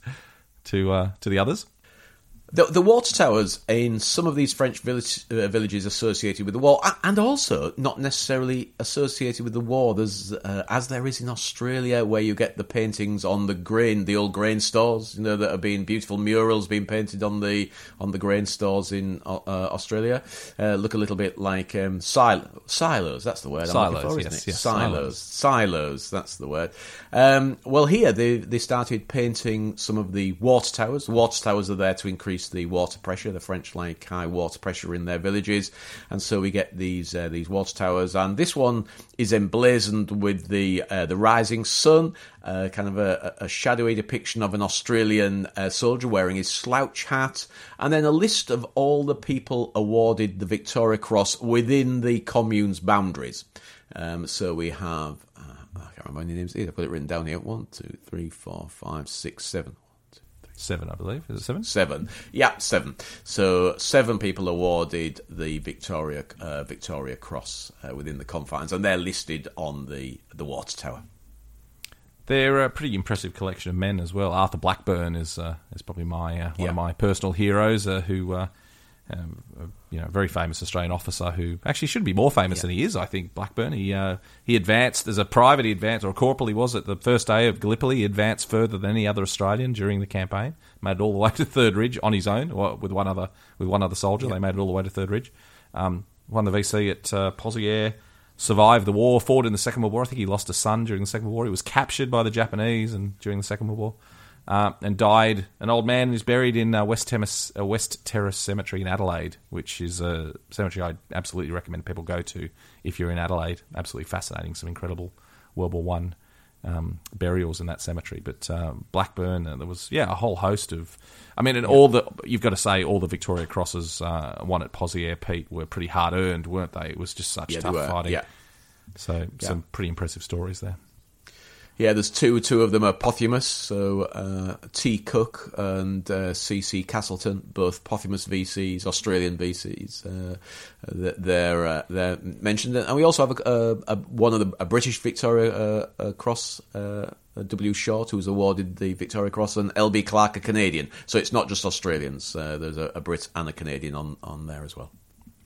to uh, to the others. The, the water towers in some of these French village, uh, villages associated with the war, and also not necessarily associated with the war. There's, uh, as there is in Australia, where you get the paintings on the grain, the old grain stores, you know, that are being beautiful murals being painted on the on the grain stores in uh, Australia. Uh, look a little bit like um, sil- silos. That's the word. Silos, for, yes, yes, silos, silos. That's the word. Um, well, here they they started painting some of the water towers. The water towers are there to increase the water pressure. The French like high water pressure in their villages, and so we get these uh, these water towers. And this one is emblazoned with the uh, the rising sun, uh, kind of a, a shadowy depiction of an Australian uh, soldier wearing his slouch hat, and then a list of all the people awarded the Victoria Cross within the commune's boundaries. Um, so we have, uh, I can't remember any names. I've got it written down here. One, two, three, four, five, six, seven. Seven, I believe. Is it seven? Seven. Yeah, seven. So seven people awarded the Victoria uh, Victoria Cross uh, within the confines, and they're listed on the, the water tower. They're a pretty impressive collection of men as well. Arthur Blackburn is uh, is probably my uh, one yeah. of my personal heroes, uh, who uh, um, uh, you know, very famous Australian officer who actually should be more famous yeah. than he is. I think Blackburn. He uh, he advanced as a private. He advanced, or a corporal. He was at the first day of Gallipoli. He advanced further than any other Australian during the campaign. Made it all the way to Third Ridge on his own, or with one other with one other soldier. Yeah. They made it all the way to Third Ridge. Um, won the V C at uh, Pozieres. Survived the war, fought in the Second World War. I think he lost a son during the Second World War. He was captured by the Japanese and during the Second World War, uh, and died. An old man is buried in uh, West, Temis, uh, West Terrace Cemetery in Adelaide, which is a cemetery I absolutely recommend people go to if you're in Adelaide. Absolutely fascinating. Some incredible World War One um, burials in that cemetery. But um, Blackburn, uh, there was yeah a whole host of. I mean, and all the you've got to say all the Victoria Crosses uh, won at Pozieres, Pete, were pretty hard earned, weren't they? It was just such yeah, tough fighting. Yeah. So yeah. some pretty impressive stories there. Yeah, there's two. Two of them are posthumous. So uh, T. Cook and uh, C. C. Castleton, both posthumous V Cs, Australian V Cs. Uh, they're uh, they're mentioned, and we also have a, a, a one of the a British Victoria uh, uh, Cross. Uh, W. Short, who was awarded the Victoria Cross, and L B. Clark, a Canadian. So it's not just Australians. Uh, there's a, a Brit and a Canadian on, on there as well.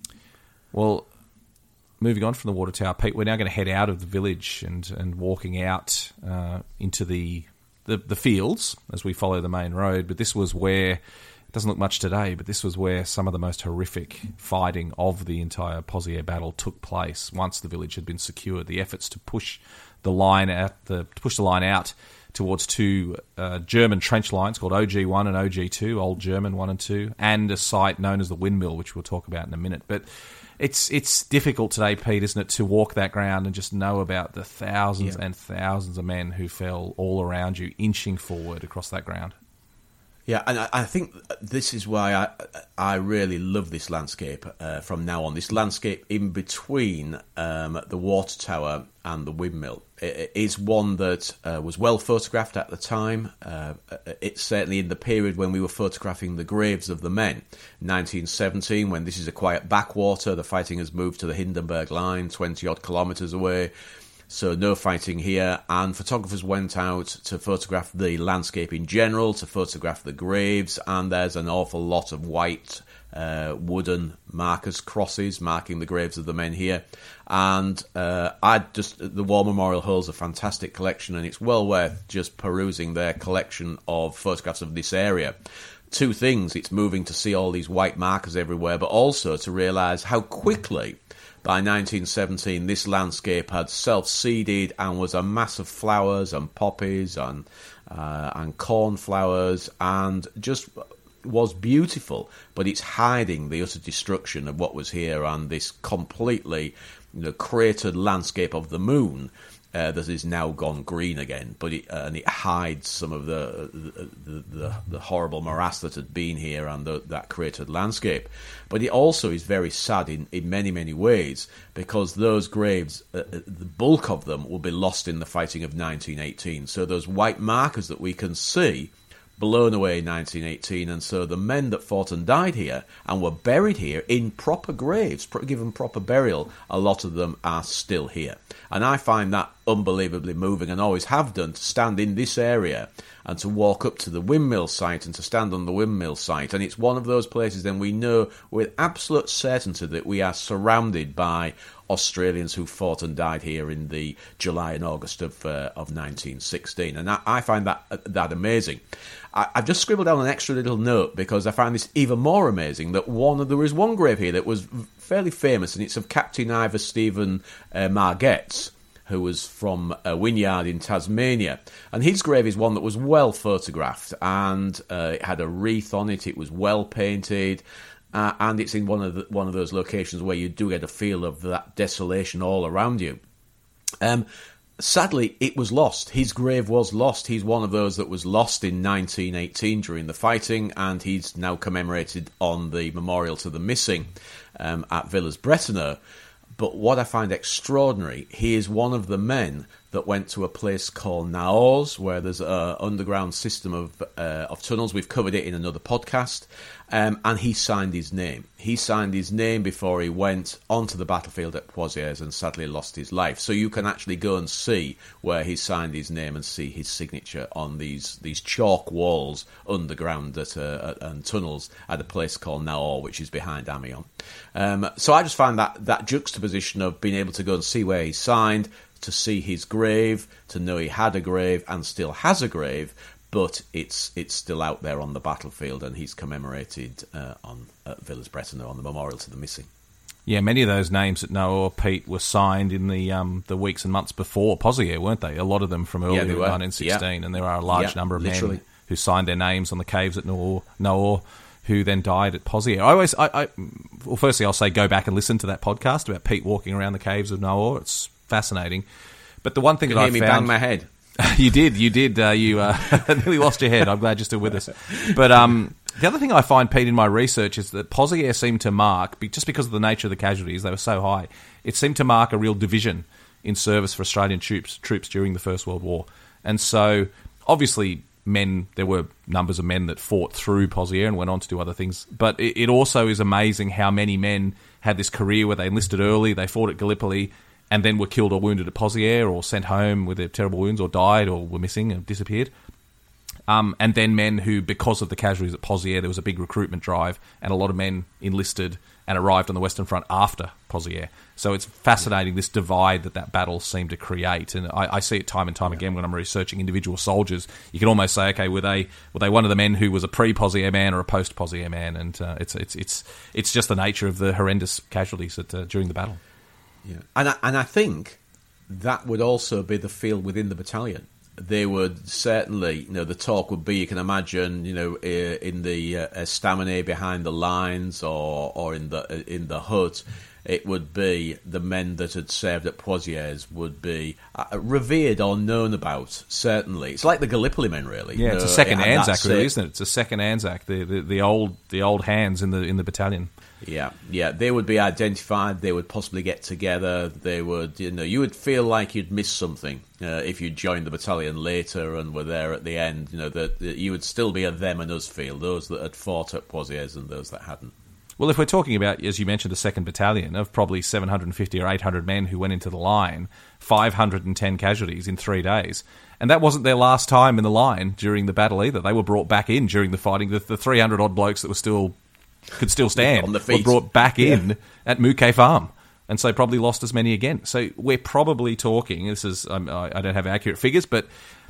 Well, moving on from the water tower, Pete, we're now going to head out of the village and, and walking out uh, into the, the the fields as we follow the main road. But this was where, it doesn't look much today, but this was where some of the most horrific fighting of the entire Pozieres battle took place once the village had been secured. The efforts to push the line out, the to push the line out towards two uh, German trench lines called O G one and O G two, Old German one and two, and a site known as the Windmill, which we'll talk about in a minute. But it's it's difficult today, Pete, isn't it, to walk that ground and just know about the thousands yeah. and thousands of men who fell all around you, inching forward across that ground. Yeah, and I, I think this is why I I really love this landscape uh, from now on. This landscape in between um, the water tower and the windmill it is one that uh, was well photographed at the time. Uh, it's certainly in the period when we were photographing the graves of the men. nineteen seventeen, when this is a quiet backwater, the fighting has moved to the Hindenburg Line, twenty-odd kilometres away. So no fighting here, and photographers went out to photograph the landscape in general, to photograph the graves, and there's an awful lot of white uh, wooden markers, crosses, marking the graves of the men here. And uh, I just the War Memorial holds a fantastic collection, and it's well worth just perusing their collection of photographs of this area. Two things: it's moving to see all these white markers everywhere, but also to realise how quickly, by nineteen seventeen, this landscape had self-seeded and was a mass of flowers and poppies and uh, and cornflowers, and just was beautiful. But it's hiding the utter destruction of what was here, and this completely, you know, cratered landscape of the moon uh, that is now gone green again. But it, uh, and it hides some of the the, the the horrible morass that had been here and the, that cratered landscape. But it also is very sad in, in many, many ways, because those graves, uh, the bulk of them, will be lost in the fighting of nineteen eighteen. So those white markers that we can see, blown away in nineteen eighteen, and so the men that fought and died here and were buried here in proper graves, given proper burial, a lot of them are still here. And I find that unbelievably moving, and always have done, to stand in this area and to walk up to the windmill site and to stand on the windmill site. And it's one of those places then we know with absolute certainty that we are surrounded by Australians who fought and died here in the July and August of uh, of nineteen sixteen, and I, I find that that amazing. I, I've just scribbled down an extra little note because I find this even more amazing. That one of, there is one grave here that was fairly famous, and it's of Captain Ivor Stephen uh, Margetts, who was from uh, Wynyard in Tasmania. And his grave is one that was well photographed, and uh, it had a wreath on it, it was well painted, uh, and it's in one of the, one of those locations where you do get a feel of that desolation all around you. Um, sadly, it was lost. His grave was lost. He's one of those that was lost in nineteen eighteen during the fighting, and he's now commemorated on the memorial to the missing um, at Villers-Bretonneux. But what I find extraordinary, he is one of the men that went to a place called Naors, where there's an underground system of uh, of tunnels. We've covered it in another podcast. Um, and he signed his name. He signed his name before he went onto the battlefield at Poitiers and sadly lost his life. So you can actually go and see where he signed his name and see his signature on these, these chalk walls underground at, uh, and tunnels at a place called Naors, which is behind Amiens. Um, so I just find that, that juxtaposition of being able to go and see where he signed, to see his grave, to know he had a grave and still has a grave, but it's it's still out there on the battlefield, and he's commemorated uh, on at Villers-Bretonneux on the memorial to the missing. Yeah, many of those names at Naors, Pete, were signed in the um, the weeks and months before Poitiers, weren't they? A lot of them from earlier yeah, in nineteen sixteen, yeah. and there are a large yeah, number of literally. men who signed their names on the caves at Naors, Naors who then died at Poitiers. I always, I, I, well, firstly, I'll say go back and listen to that podcast about Pete walking around the caves of Naors. It's fascinating. But the one thing you that I hear me found, bang my head. you did, you did. Uh, you uh, nearly lost your head. I'm glad you're still with us. But um, the other thing I find, Pete, in my research is that Poitiers seemed to mark, just because of the nature of the casualties, they were so high, it seemed to mark a real division in service for Australian troops troops during the First World War. And so, obviously, men, there were numbers of men that fought through Poitiers and went on to do other things. But it, it also is amazing how many men had this career where they enlisted early, they fought at Gallipoli, and then were killed or wounded at Poitiers, or sent home with their terrible wounds, or died, or were missing and disappeared. Um, and then men who, because of the casualties at Poitiers, there was a big recruitment drive, and a lot of men enlisted and arrived on the Western Front after Poitiers. So it's fascinating, this divide that that battle seemed to create. And I, I see it time and time again when I'm researching individual soldiers. You can almost say, okay, were they were they one of the men who was a pre-Poitiers man or a post-Poitiers man? And uh, it's it's it's it's just the nature of the horrendous casualties that, uh, during the battle. Yeah, and I, and I think that would also be the feel within the battalion. They would certainly, you know, the talk would be, you can imagine, you know, in the uh, estaminet behind the lines, or or in the in the hut, it would be the men that had served at Poitiers would be uh, revered or known about. Certainly, it's like the Gallipoli men, really. Yeah, you it's know, a second it Anzac, really, isn't it? It's a second Anzac. The, the the old the old hands in the in the battalion. Yeah, yeah, they would be identified. They would possibly get together. They would, you know, you would feel like you'd missed something uh, if you joined the battalion later and were there at the end. You know, that, that you would still be a them and us feel, those that had fought at Poitiers and those that hadn't. Well, if we're talking about, as you mentioned, the second Battalion, of probably seven hundred fifty or eight hundred men who went into the line, five hundred ten casualties in three days. And that wasn't their last time in the line during the battle either. They were brought back in during the fighting. The, the three hundred odd blokes that were still could still stand on the feet were brought back in yeah. at Mouquet Farm. And so probably lost as many again. So we're probably talking, this is, um, I don't have accurate figures, but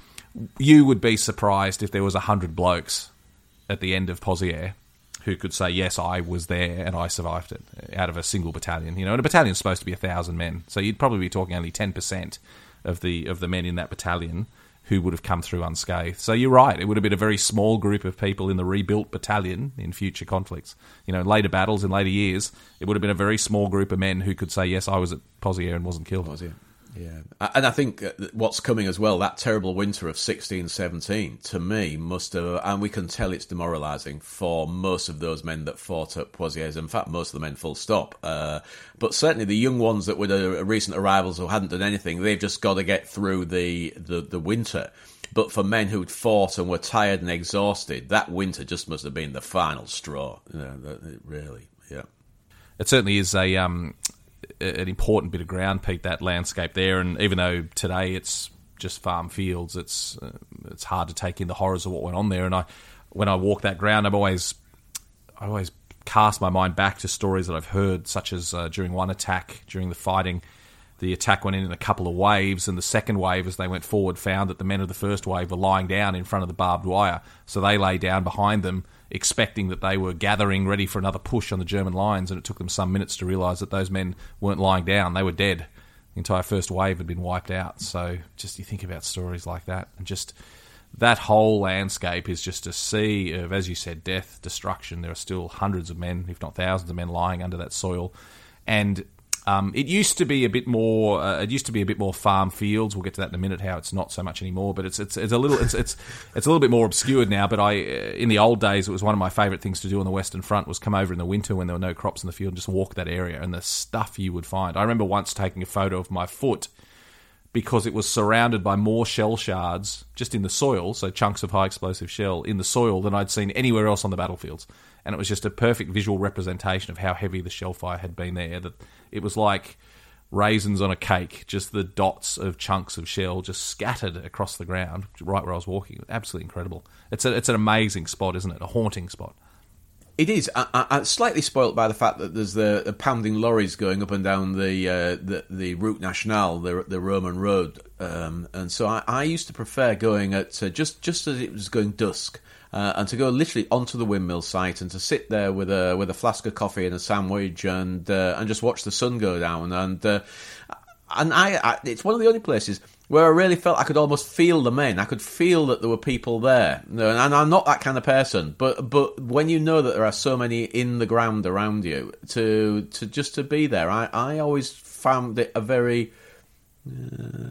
you would be surprised if there was one hundred blokes at the end of Pozières who could say, yes, I was there and I survived it, out of a single battalion. You know, and a battalion is supposed to be one thousand men, so you'd probably be talking only ten percent of the of the men in that battalion who would have come through unscathed. So you're right, it would have been a very small group of people in the rebuilt battalion in future conflicts. You know, in later battles, in later years, it would have been a very small group of men who could say, yes, I was at Pozières and wasn't killed. Pozières. Yeah, and I think what's coming as well, that terrible winter of sixteen seventeen, to me, must have, and we can tell it's demoralising for most of those men that fought at Pozières, in fact, most of the men full stop. Uh, but certainly the young ones that were the recent arrivals who hadn't done anything, they've just got to get through the, the, the winter. But for men who'd fought and were tired and exhausted, that winter just must have been the final straw. You know, really, yeah. It certainly is a... Um an important bit of ground, Pete, that landscape there, and even though today it's just farm fields, it's uh, it's hard to take in the horrors of what went on there. And I, when I walk that ground, I'm always I always cast my mind back to stories that I've heard, such as uh, during one attack, during the fighting, the attack went in in a couple of waves, and the second wave, as they went forward, found that the men of the first wave were lying down in front of the barbed wire, so they lay down behind them, expecting that they were gathering ready for another push on the German lines, and it took them some minutes to realise that those men weren't lying down, they were dead. The entire first wave had been wiped out. So just you think about stories like that, and just that whole landscape is just a sea of, as you said, death, destruction. There are still hundreds of men, if not thousands of men, lying under that soil. And Um, it used to be a bit more. Uh, it used to be a bit more farm fields. We'll get to that in a minute. How it's not so much anymore, but it's it's it's a little it's it's it's a little bit more obscured now. But I, uh, in the old days, it was one of my favourite things to do on the Western Front was come over in the winter when there were no crops in the field and just walk that area and the stuff you would find. I remember once taking a photo of my foot because it was surrounded by more shell shards just in the soil, so chunks of high explosive shell in the soil than I'd seen anywhere else on the battlefields. And it was just a perfect visual representation of how heavy the shell fire had been there. That it was like raisins on a cake, just the dots of chunks of shell just scattered across the ground right where I was walking. Absolutely incredible. It's a, it's an amazing spot, isn't it? A haunting spot. It is. I, I, I'm slightly spoilt by the fact that there's the, the pounding lorries going up and down the uh, the, the Route Nationale, the, the Roman road, um, and so I, I used to prefer going at uh, just just as it was going dusk. Uh, and to go literally onto the windmill site and to sit there with a with a flask of coffee and a sandwich and uh, and just watch the sun go down and uh, and I, I it's one of the only places where I really felt I could almost feel the men. I could feel that there were people there, and I'm not that kind of person. But but when you know that there are so many in the ground around you, to to just to be there, I, I always found it a very. Uh,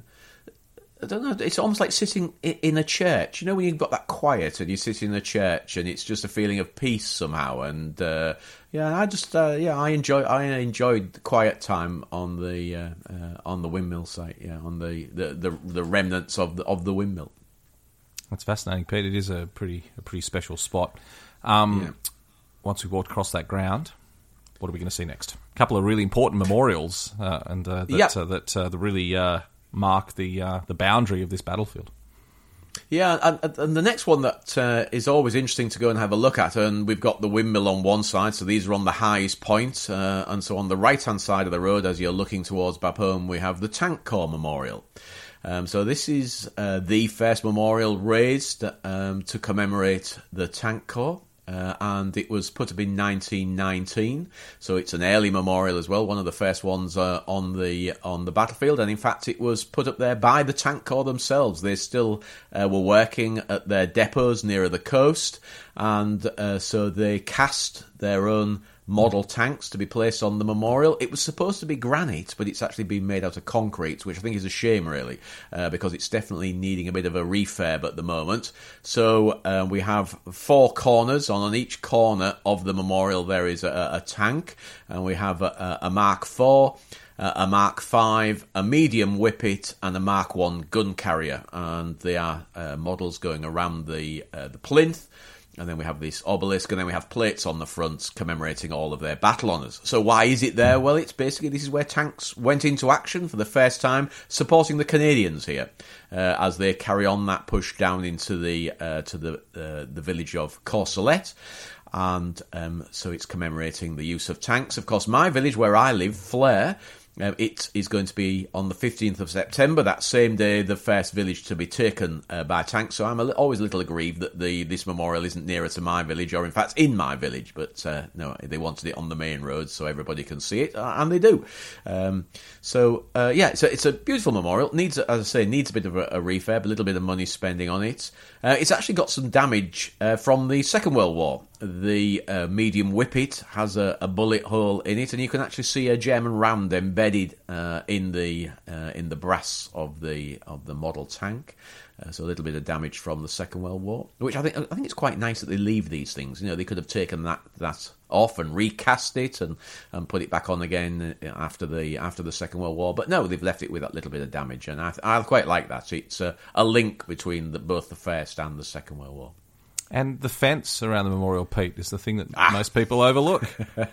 I don't know, it's almost like sitting in a church. You know when you've got that quiet and you sit in a church and it's just a feeling of peace somehow. And uh, yeah, I just uh, yeah, I enjoy I enjoyed the quiet time on the uh, uh, on the windmill site. Yeah, on the, the, the, the remnants of the, of the windmill. That's fascinating, Pete. It is a pretty a pretty special spot. Um, yeah. Once we've walked across that ground, what are we going to see next? A couple of really important memorials, uh, and uh, that yep. uh, that uh, the really. Uh, mark the uh, the boundary of this battlefield. Yeah, and, and the next one that uh, is always interesting to go and have a look at, and we've got the windmill on one side, so these are on the highest point, uh, and so on the right-hand side of the road, as you're looking towards Bapaume, we have the Tank Corps Memorial. Um, so this is uh, the first memorial raised um, to commemorate the Tank Corps. Uh, and it was put up in nineteen nineteen, so it's an early memorial as well, one of the first ones uh, on the on the battlefield, and in fact it was put up there by the Tank Corps themselves. They still uh, were working at their depots nearer the coast, and uh, so they cast their own model tanks to be placed on the memorial. It was supposed to be granite, but it's actually been made out of concrete, which I think is a shame, really, uh, because it's definitely needing a bit of a refurb at the moment. So uh, we have four corners. On each corner of the memorial there is a, a tank, and we have a, a Mark four, a Mark five, a medium Whippet, and a Mark one gun carrier, and they are uh, models going around the uh, the plinth. And then we have this obelisk, and then we have plates on the front commemorating all of their battle honours. So why is it there? Well, it's basically this is where tanks went into action for the first time, supporting the Canadians here uh, as they carry on that push down into the uh, to the uh, the village of Courcelette. And um, so it's commemorating the use of tanks. Of course, my village where I live, Flare, Uh, it is going to be on the fifteenth of September, that same day, the first village to be taken uh, by tanks. So I'm a li- always a little aggrieved that the this memorial isn't nearer to my village, or in fact in my village. But uh, no, they wanted it on the main road so everybody can see it, uh, and they do. Um, so uh, yeah, it's a, it's a beautiful memorial. Needs, as I say, needs a bit of a, a refurb, a little bit of money spending on it. Uh, it's actually got some damage uh, from the Second World War. The uh, medium whippet has a, a bullet hole in it, and you can actually see a German round embedded uh, in the uh, in the brass of the of the model tank. Uh, so a little bit of damage from the Second World War, which I think I think it's quite nice that they leave these things. You know, they could have taken that that off and recast it and, and put it back on again after the after the Second World War, but no, they've left it with that little bit of damage, and I I quite like that. It's a, a link between the, both the First and the Second World War. And the fence around the memorial, Pete, is the thing that ah. most people overlook.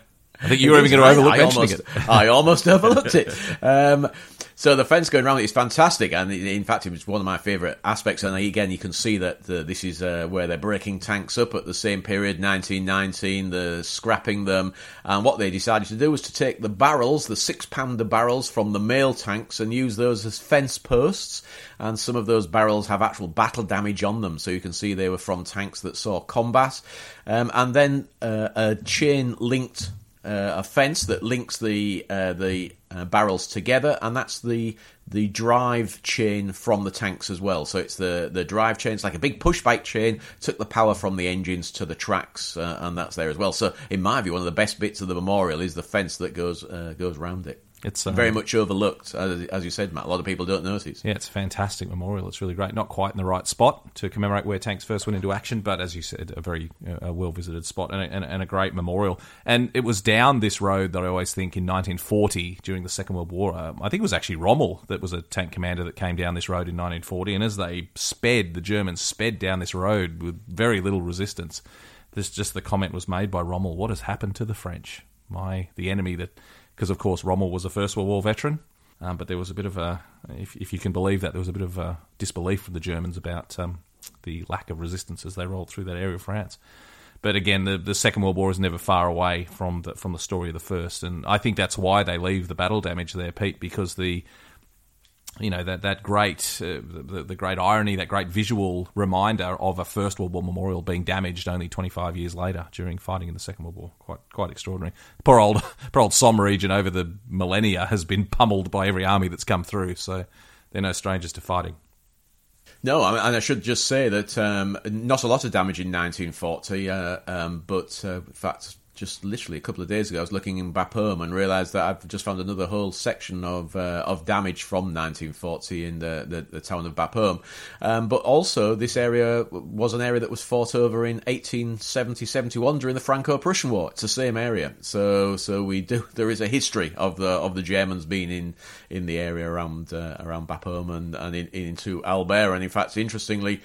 I think It you were even is. going to overlook I, I mentioning almost, it. I almost overlooked it. Um, so the fence going around it is fantastic, and in fact, it was one of my favourite aspects. And again, you can see that the, this is uh, where they're breaking tanks up at the same period, nineteen nineteen. They're scrapping them, and what they decided to do was to take the barrels, the six-pounder barrels from the mail tanks, and use those as fence posts. And some of those barrels have actual battle damage on them, so you can see they were from tanks that saw combat. Um, and then uh, a chain linked. Uh, a fence that links the uh, the uh, barrels together, and that's the the drive chain from the tanks as well. So it's the the drive chain. It's like a big push bike chain. Took the power from the engines to the tracks, uh, and that's there as well. So in my view, one of the best bits of the memorial is the fence that goes uh, goes around it. It's um, very much overlooked, as, as you said, Matt. A lot of people don't notice. Yeah, it's a fantastic memorial. It's really great. Not quite in the right spot to commemorate where tanks first went into action, but as you said, a very uh, well-visited spot and a, and, and a great memorial. And it was down this road that I always think in nineteen forty, during the Second World War, uh, I think it was actually Rommel that was a tank commander that came down this road in nineteen forty, and as they sped, the Germans sped down this road with very little resistance. This just the comment was made by Rommel, what has happened to the French? My, the enemy that... Because, of course, Rommel was a First World War veteran, um, but there was a bit of a, if, if you can believe that, there was a bit of a disbelief from the Germans about um, the lack of resistance as they rolled through that area of France. But again, the, the Second World War is never far away from the, from the story of the First, and I think that's why they leave the battle damage there, Pete, because the... You know, that that great, uh, the, the great irony, that great visual reminder of a First World War memorial being damaged only twenty-five years later during fighting in the Second World War. Quite quite extraordinary. Poor old poor old Somme region over the millennia has been pummeled by every army that's come through, so they're no strangers to fighting. No, I mean, and I should just say that um, not a lot of damage in nineteen forty, uh, um, but uh, in fact... Just literally a couple of days ago, I was looking in Bapaume and realised that I've just found another whole section of uh, of damage from nineteen forty in the, the, the town of Bapaume. Um, but also, this area was an area that was fought over in eighteen seventy seventy-one during the Franco-Prussian War. It's the same area, so so we do. There is a history of the of the Germans being in, in the area around uh, around Bapaume and and in, into Albert. And in fact, interestingly,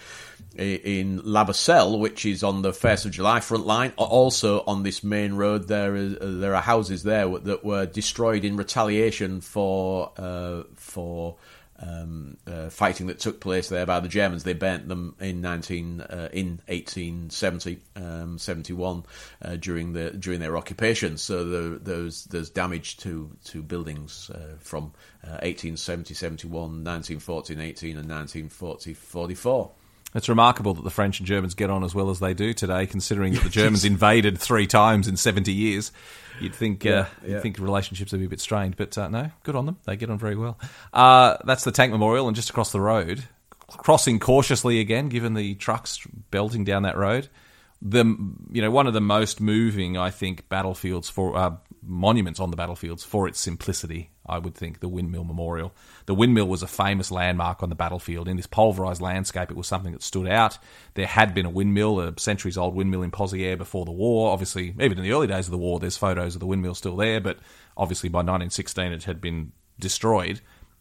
in La Basselle, which is on the First of July front line, also on this main road, there is uh, there are houses there that were destroyed in retaliation for uh, for um, uh, fighting that took place there by the Germans. They burnt them in nineteen uh, in eighteen seventy um, seventy-one uh, during the during their occupation. So there, there's there's damage to to buildings uh, from uh, eighteen seventy seventy-one, nineteen fourteen eighteen, and nineteen forty forty-four. It's remarkable that the French and Germans get on as well as they do today, considering that the Germans invaded three times in seventy years. You'd think, uh, yeah, yeah. You'd think relationships would be a bit strained, but uh, no, good on them. They get on very well. Uh, that's the Tank Memorial, and just across the road, crossing cautiously again, given the trucks belting down that road. The you know one of the most moving, I think, battlefields for uh, monuments on the battlefields for its simplicity. I would think the Windmill Memorial. The windmill was a famous landmark on the battlefield. In this pulverised landscape, it was something that stood out. There had been a windmill, a centuries-old windmill in Pozières before the war. Obviously, even in the early days of the war, there's photos of the windmill still there, but obviously by nineteen sixteen it had been destroyed.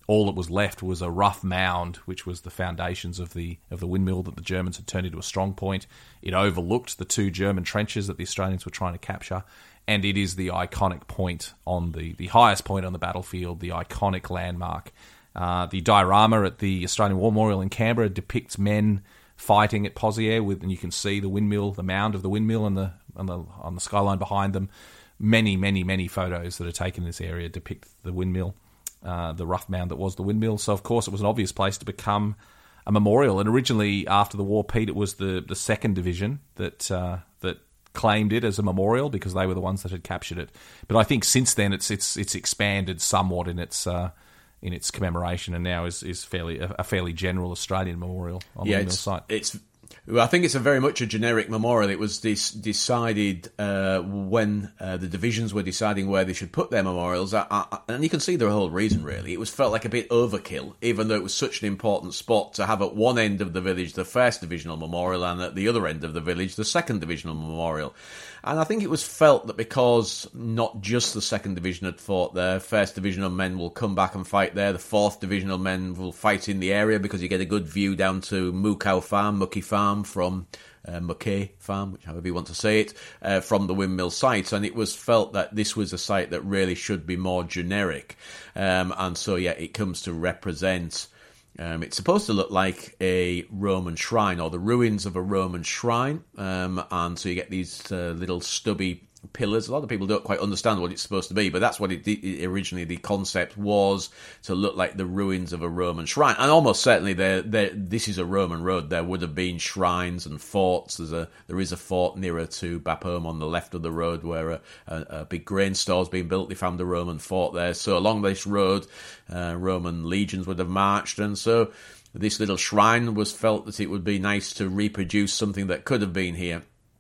all that was left was a rough mound, which was the foundations of the of the windmill that the Germans had turned into a strong point. It overlooked the two German trenches that the Australians were trying to capture, and it is the iconic point on the, the highest point on the battlefield, the iconic landmark. Uh, the diorama at the Australian War Memorial in Canberra depicts men fighting at Pozières, with, and you can see the windmill, the mound of the windmill, and the on the on the skyline behind them. Many, many, many photos that are taken in this area depict the windmill. Uh, the rough mound that was the windmill. So, of course, it was an obvious place to become a memorial. And originally, after the war, Pete, it was the, the second division that uh, that claimed it as a memorial because they were the ones that had captured it. But I think since then, it's it's it's expanded somewhat in its uh, in its commemoration, and now is is fairly a, a fairly general Australian memorial on yeah, the windmill it's, site. It's Well, I think it's a very much a generic memorial. It was dis- decided uh, when uh, the divisions were deciding where they should put their memorials, I, I, and you can see the whole reason, really. It was felt like a bit overkill, even though it was such an important spot to have at one end of the village the first Divisional Memorial and at the other end of the village the second Divisional Memorial. And I think it was felt that because not just the second Division had fought there, first Divisional men will come back and fight there, the fourth Divisional men will fight in the area because you get a good view down to Moocow Farm, Mucky Farm, from uh, Muckay Farm, which however you want to say it, uh, from the windmill site. And it was felt that this was a site that really should be more generic. Um, and so, yeah, it comes to represent... Um, it's supposed to look like a Roman shrine, or the ruins of a Roman shrine, um, and so you get these uh, little stubby pillars. A lot of people don't quite understand what it's supposed to be, but that's what it, it originally the concept was, to look like the ruins of a Roman shrine. And almost certainly, there, there, this is a Roman road. There would have been shrines and forts. There's a there is a fort nearer to Bapaume on the left of the road, where a, a, a big grain store's been built. They found a Roman fort there. So along this road, uh, Roman legions would have marched, and so this little shrine was felt that it would be nice to reproduce something that could have been here.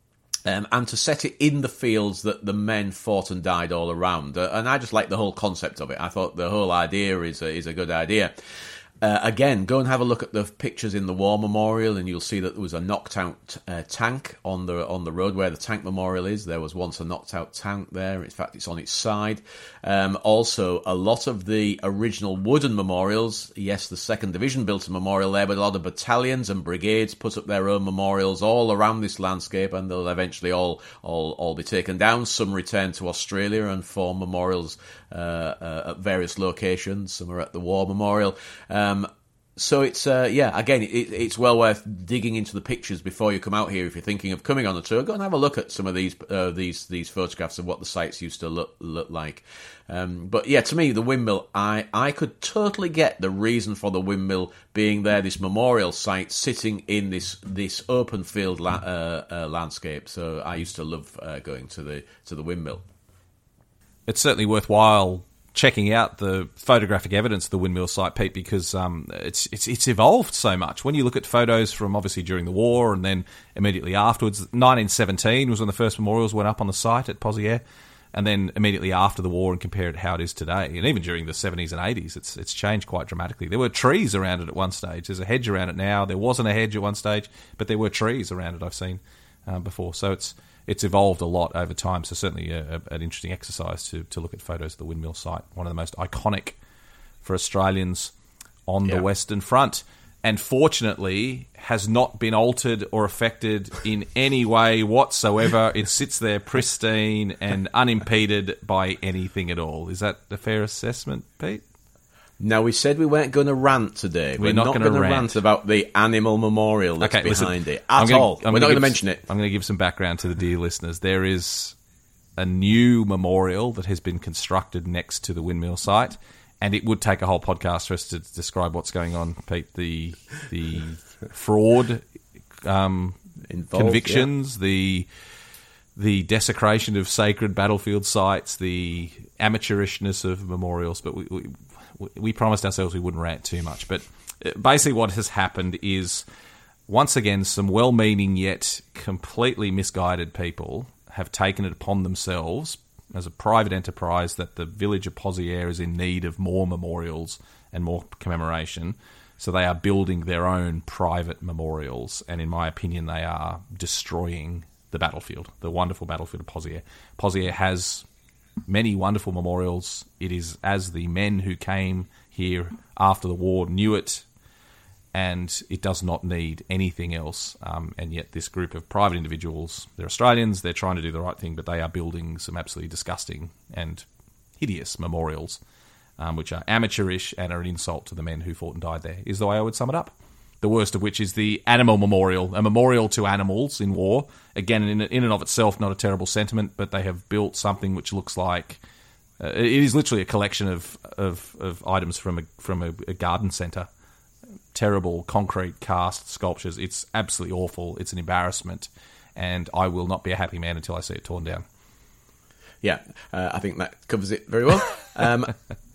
Um, and to set it in the fields that the men fought and died all around. Uh, and I just like the whole concept of it. I thought the whole idea is a, is a good idea. Uh, again, go and have a look at the pictures in the War Memorial, and you'll see that there was a knocked-out uh, tank on the on the road where the tank memorial is. There was once a knocked-out tank there. In fact, it's on its side. Um, also, a lot of the original wooden memorials, yes, the second Division built a memorial there, but a lot of battalions and brigades put up their own memorials all around this landscape, and they'll eventually all all, all be taken down. Some return to Australia and form memorials uh, uh, at various locations. Some are at the War Memorial. Um, So it's, uh, yeah, again, it, it's well worth digging into the pictures before you come out here. If you're thinking of coming on a tour, go and have a look at some of these uh, these these photographs of what the sites used to look look like. Um, but yeah, to me, the windmill, I, I could totally get the reason for the windmill being there, this memorial site sitting in this this open field la- uh, uh, landscape. So I used to love uh, going to the to the windmill. It's certainly worthwhile checking out the photographic evidence of the windmill site, Pete, because um, it's it's it's evolved so much. When you look at photos from obviously during the war and then immediately afterwards, nineteen seventeen was when the first memorials went up on the site at Pozières, and then immediately after the war and compare it to how it is today. And even during the seventies and eighties, it's it's changed quite dramatically. There were trees around it at one stage. There's a hedge around it now. There wasn't a hedge at one stage, but there were trees around it I've seen uh, before. So it's It's evolved a lot over time, so certainly a, a, an interesting exercise to, to look at photos of the windmill site, one of the most iconic for Australians on yeah. the Western Front, and fortunately has not been altered or affected in any way whatsoever. It sits there pristine and unimpeded by anything at all. Is that a fair assessment, Pete? Now, we said we weren't going to rant today. We're, We're not, not going to rant. rant about the animal memorial that's okay, behind listen, it at gonna, all. I'm We're not going to mention it. I'm going to give some background to the dear listeners. There is a new memorial that has been constructed next to the windmill site, and it would take a whole podcast for us to describe what's going on, Pete. The the fraud um, Involved, convictions, yeah. the the desecration of sacred battlefield sites, the amateurishness of memorials, but we... we We promised ourselves we wouldn't rant too much, but basically what has happened is, once again, some well-meaning yet completely misguided people have taken it upon themselves as a private enterprise that the village of Pozières is in need of more memorials and more commemoration, so they are building their own private memorials, and in my opinion they are destroying the battlefield, the wonderful battlefield of Pozières. Pozières has many wonderful memorials. It is as the men who came here after the war knew it, and it does not need anything else. Um, and yet this group of private individuals, they're Australians, they're trying to do the right thing, but they are building some absolutely disgusting and hideous memorials, um, which are amateurish and are an insult to the men who fought and died there, is the way I would sum it up. The worst of which is the animal memorial, a memorial to animals in war. Again, in, in and of itself, not a terrible sentiment, but they have built something which looks like... Uh, it is literally a collection of, of, of items from a, from a, a garden centre. Terrible concrete cast sculptures. It's absolutely awful. It's an embarrassment, and I will not be a happy man until I see it torn down. Yeah, uh, I think that covers it very well. Um,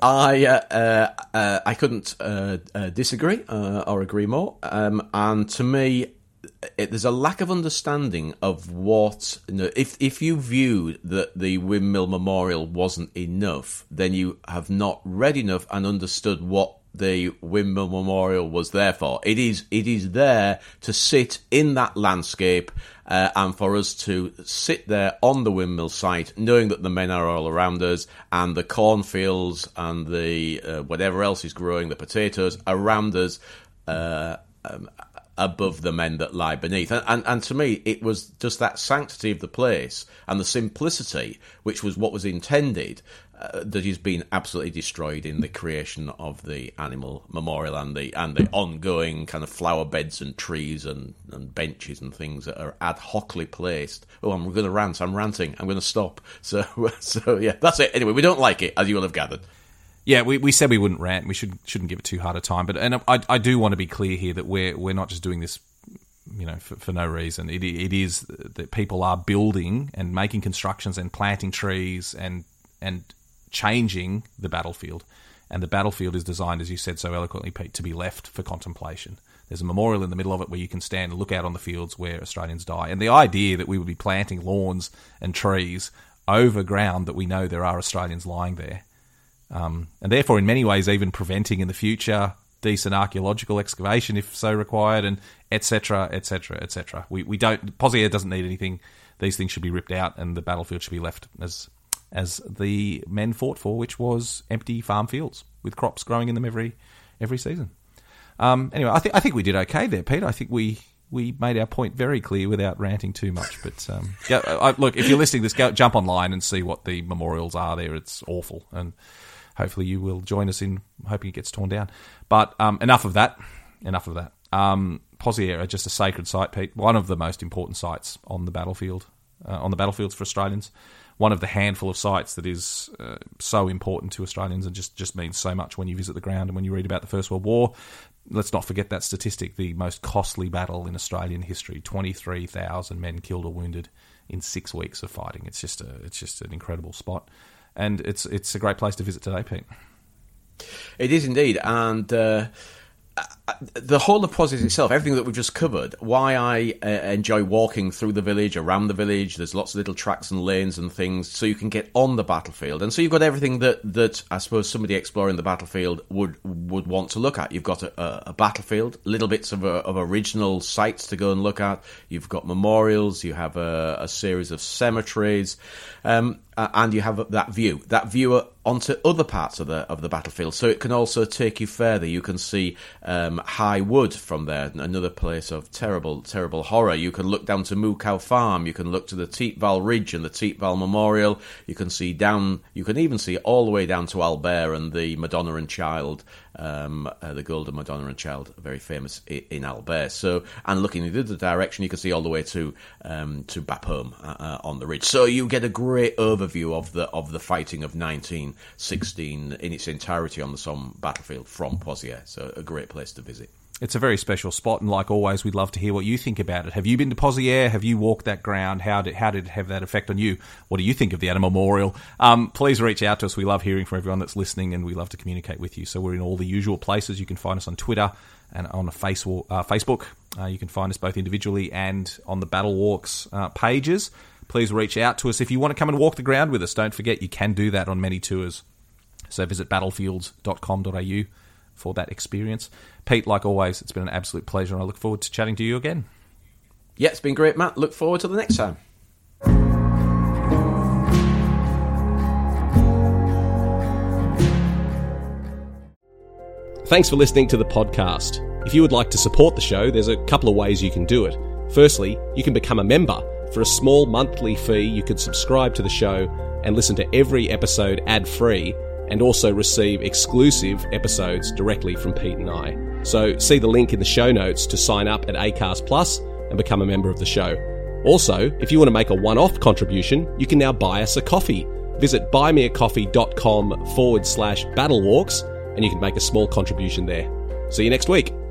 I uh, uh, uh, I couldn't uh, uh, disagree uh, or agree more. Um, and to me, it, there's a lack of understanding of what... You know, if if you viewed that the Windmill Memorial wasn't enough, then you have not read enough and understood what the Windmill Memorial was there for. It is it is there to sit in that landscape uh, and for us to sit there on the windmill site, knowing that the men are all around us and the cornfields and the uh, whatever else is growing, the potatoes around us, uh, um, above the men that lie beneath. And, and and to me, it was just that sanctity of the place and the simplicity, which was what was intended, Uh, that has been absolutely destroyed in the creation of the animal memorial and the and the ongoing kind of flower beds and trees and, and benches and things that are ad hocly placed. Oh, I'm going to rant. I'm ranting. I'm going to stop. So, so yeah, that's it. Anyway, we don't like it, as you will have gathered. Yeah, we, we said we wouldn't rant. We should shouldn't give it too hard a time. But and I I do want to be clear here that we're we're not just doing this, you know, for, for no reason. It it is that people are building and making constructions and planting trees and and changing the battlefield, and the battlefield is designed, as you said so eloquently, Pete, to be left for contemplation. There's a memorial in the middle of it where you can stand and look out on the fields where Australians die, and the idea that we would be planting lawns and trees over ground that we know there are Australians lying there, um, and therefore in many ways even preventing in the future decent archaeological excavation if so required, and et cetera, et cetera, et cetera. We we don't Pozieres doesn't need anything. These things should be ripped out, and the battlefield should be left as as the men fought for, which was empty farm fields with crops growing in them every every season. Um, anyway, I think I think we did okay there, Pete. I think we, we made our point very clear without ranting too much. But um, yeah, I, look, if you're listening to this, go, jump online and see what the memorials are there. It's awful, and hopefully you will join us in hoping it gets torn down. But um, enough of that. Enough of that. Um, Pozieres are just a sacred site, Pete. One of the most important sites on the battlefield, uh, on the battlefields for Australians. One of the handful of sites that is uh, so important to Australians and just, just means so much when you visit the ground and when you read about the First World War. Let's not forget that statistic, the most costly battle in Australian history, twenty-three thousand men killed or wounded in six weeks of fighting. It's just a, it's just an incredible spot. And it's it's a great place to visit today, Pete. It is indeed. And uh, the whole of Pozieres itself, everything that we've just covered, why I uh, enjoy walking through the village, around the village, there's lots of little tracks and lanes and things, so you can get on the battlefield. And so you've got everything that, that I suppose somebody exploring the battlefield would would want to look at. You've got a, a, a battlefield, little bits of, a, of original sites to go and look at. You've got memorials, you have a, a series of cemeteries, um, and you have that view, that view onto other parts of the of the battlefield. So it can also take you further. You can see um, High Wood from there, another place of terrible, terrible horror. You can look down to Moo Cow Farm. You can look to the Teepval Ridge and the Teepval Memorial. You can see down. You can even see all the way down to Albert and the Madonna and Child, um, uh, the Golden Madonna and Child, very famous in, in Albert. So, and looking in the other direction, you can see all the way to um, to Bapaume uh, uh, on the ridge. So you get a great overview of the of the fighting of nineteen sixteen in its entirety on the Somme battlefield from Pozieres. So a great place to visit. It's a very special spot, and like always, we'd love to hear what you think about it. Have you been to Pozieres? Have you walked that ground? How did how did it have that effect on you? What do you think of the Animal Memorial? Um, please reach out to us. We love hearing from everyone that's listening, and we love to communicate with you. So we're in all the usual places. You can find us on Twitter and on a face, uh, Facebook. Uh, you can find us both individually and on the Battle Walks uh, pages. Please reach out to us. If you want to come and walk the ground with us, don't forget you can do that on many tours. So visit battlefields dot com dot a u for that experience. Pete, like always, it's been an absolute pleasure, and I look forward to chatting to you again. Yeah, it's been great, Matt. Look forward to the next time. Thanks for listening to the podcast. If you would like to support the show, there's a couple of ways you can do it. Firstly, you can become a member. For a small monthly fee, you could subscribe to the show and listen to every episode ad-free, and also receive exclusive episodes directly from Pete and I. So see the link in the show notes to sign up at Acast Plus and become a member of the show. Also, if you want to make a one-off contribution, you can now buy us a coffee. Visit buymeacoffee.com forward slash battlewalks and you can make a small contribution there. See you next week.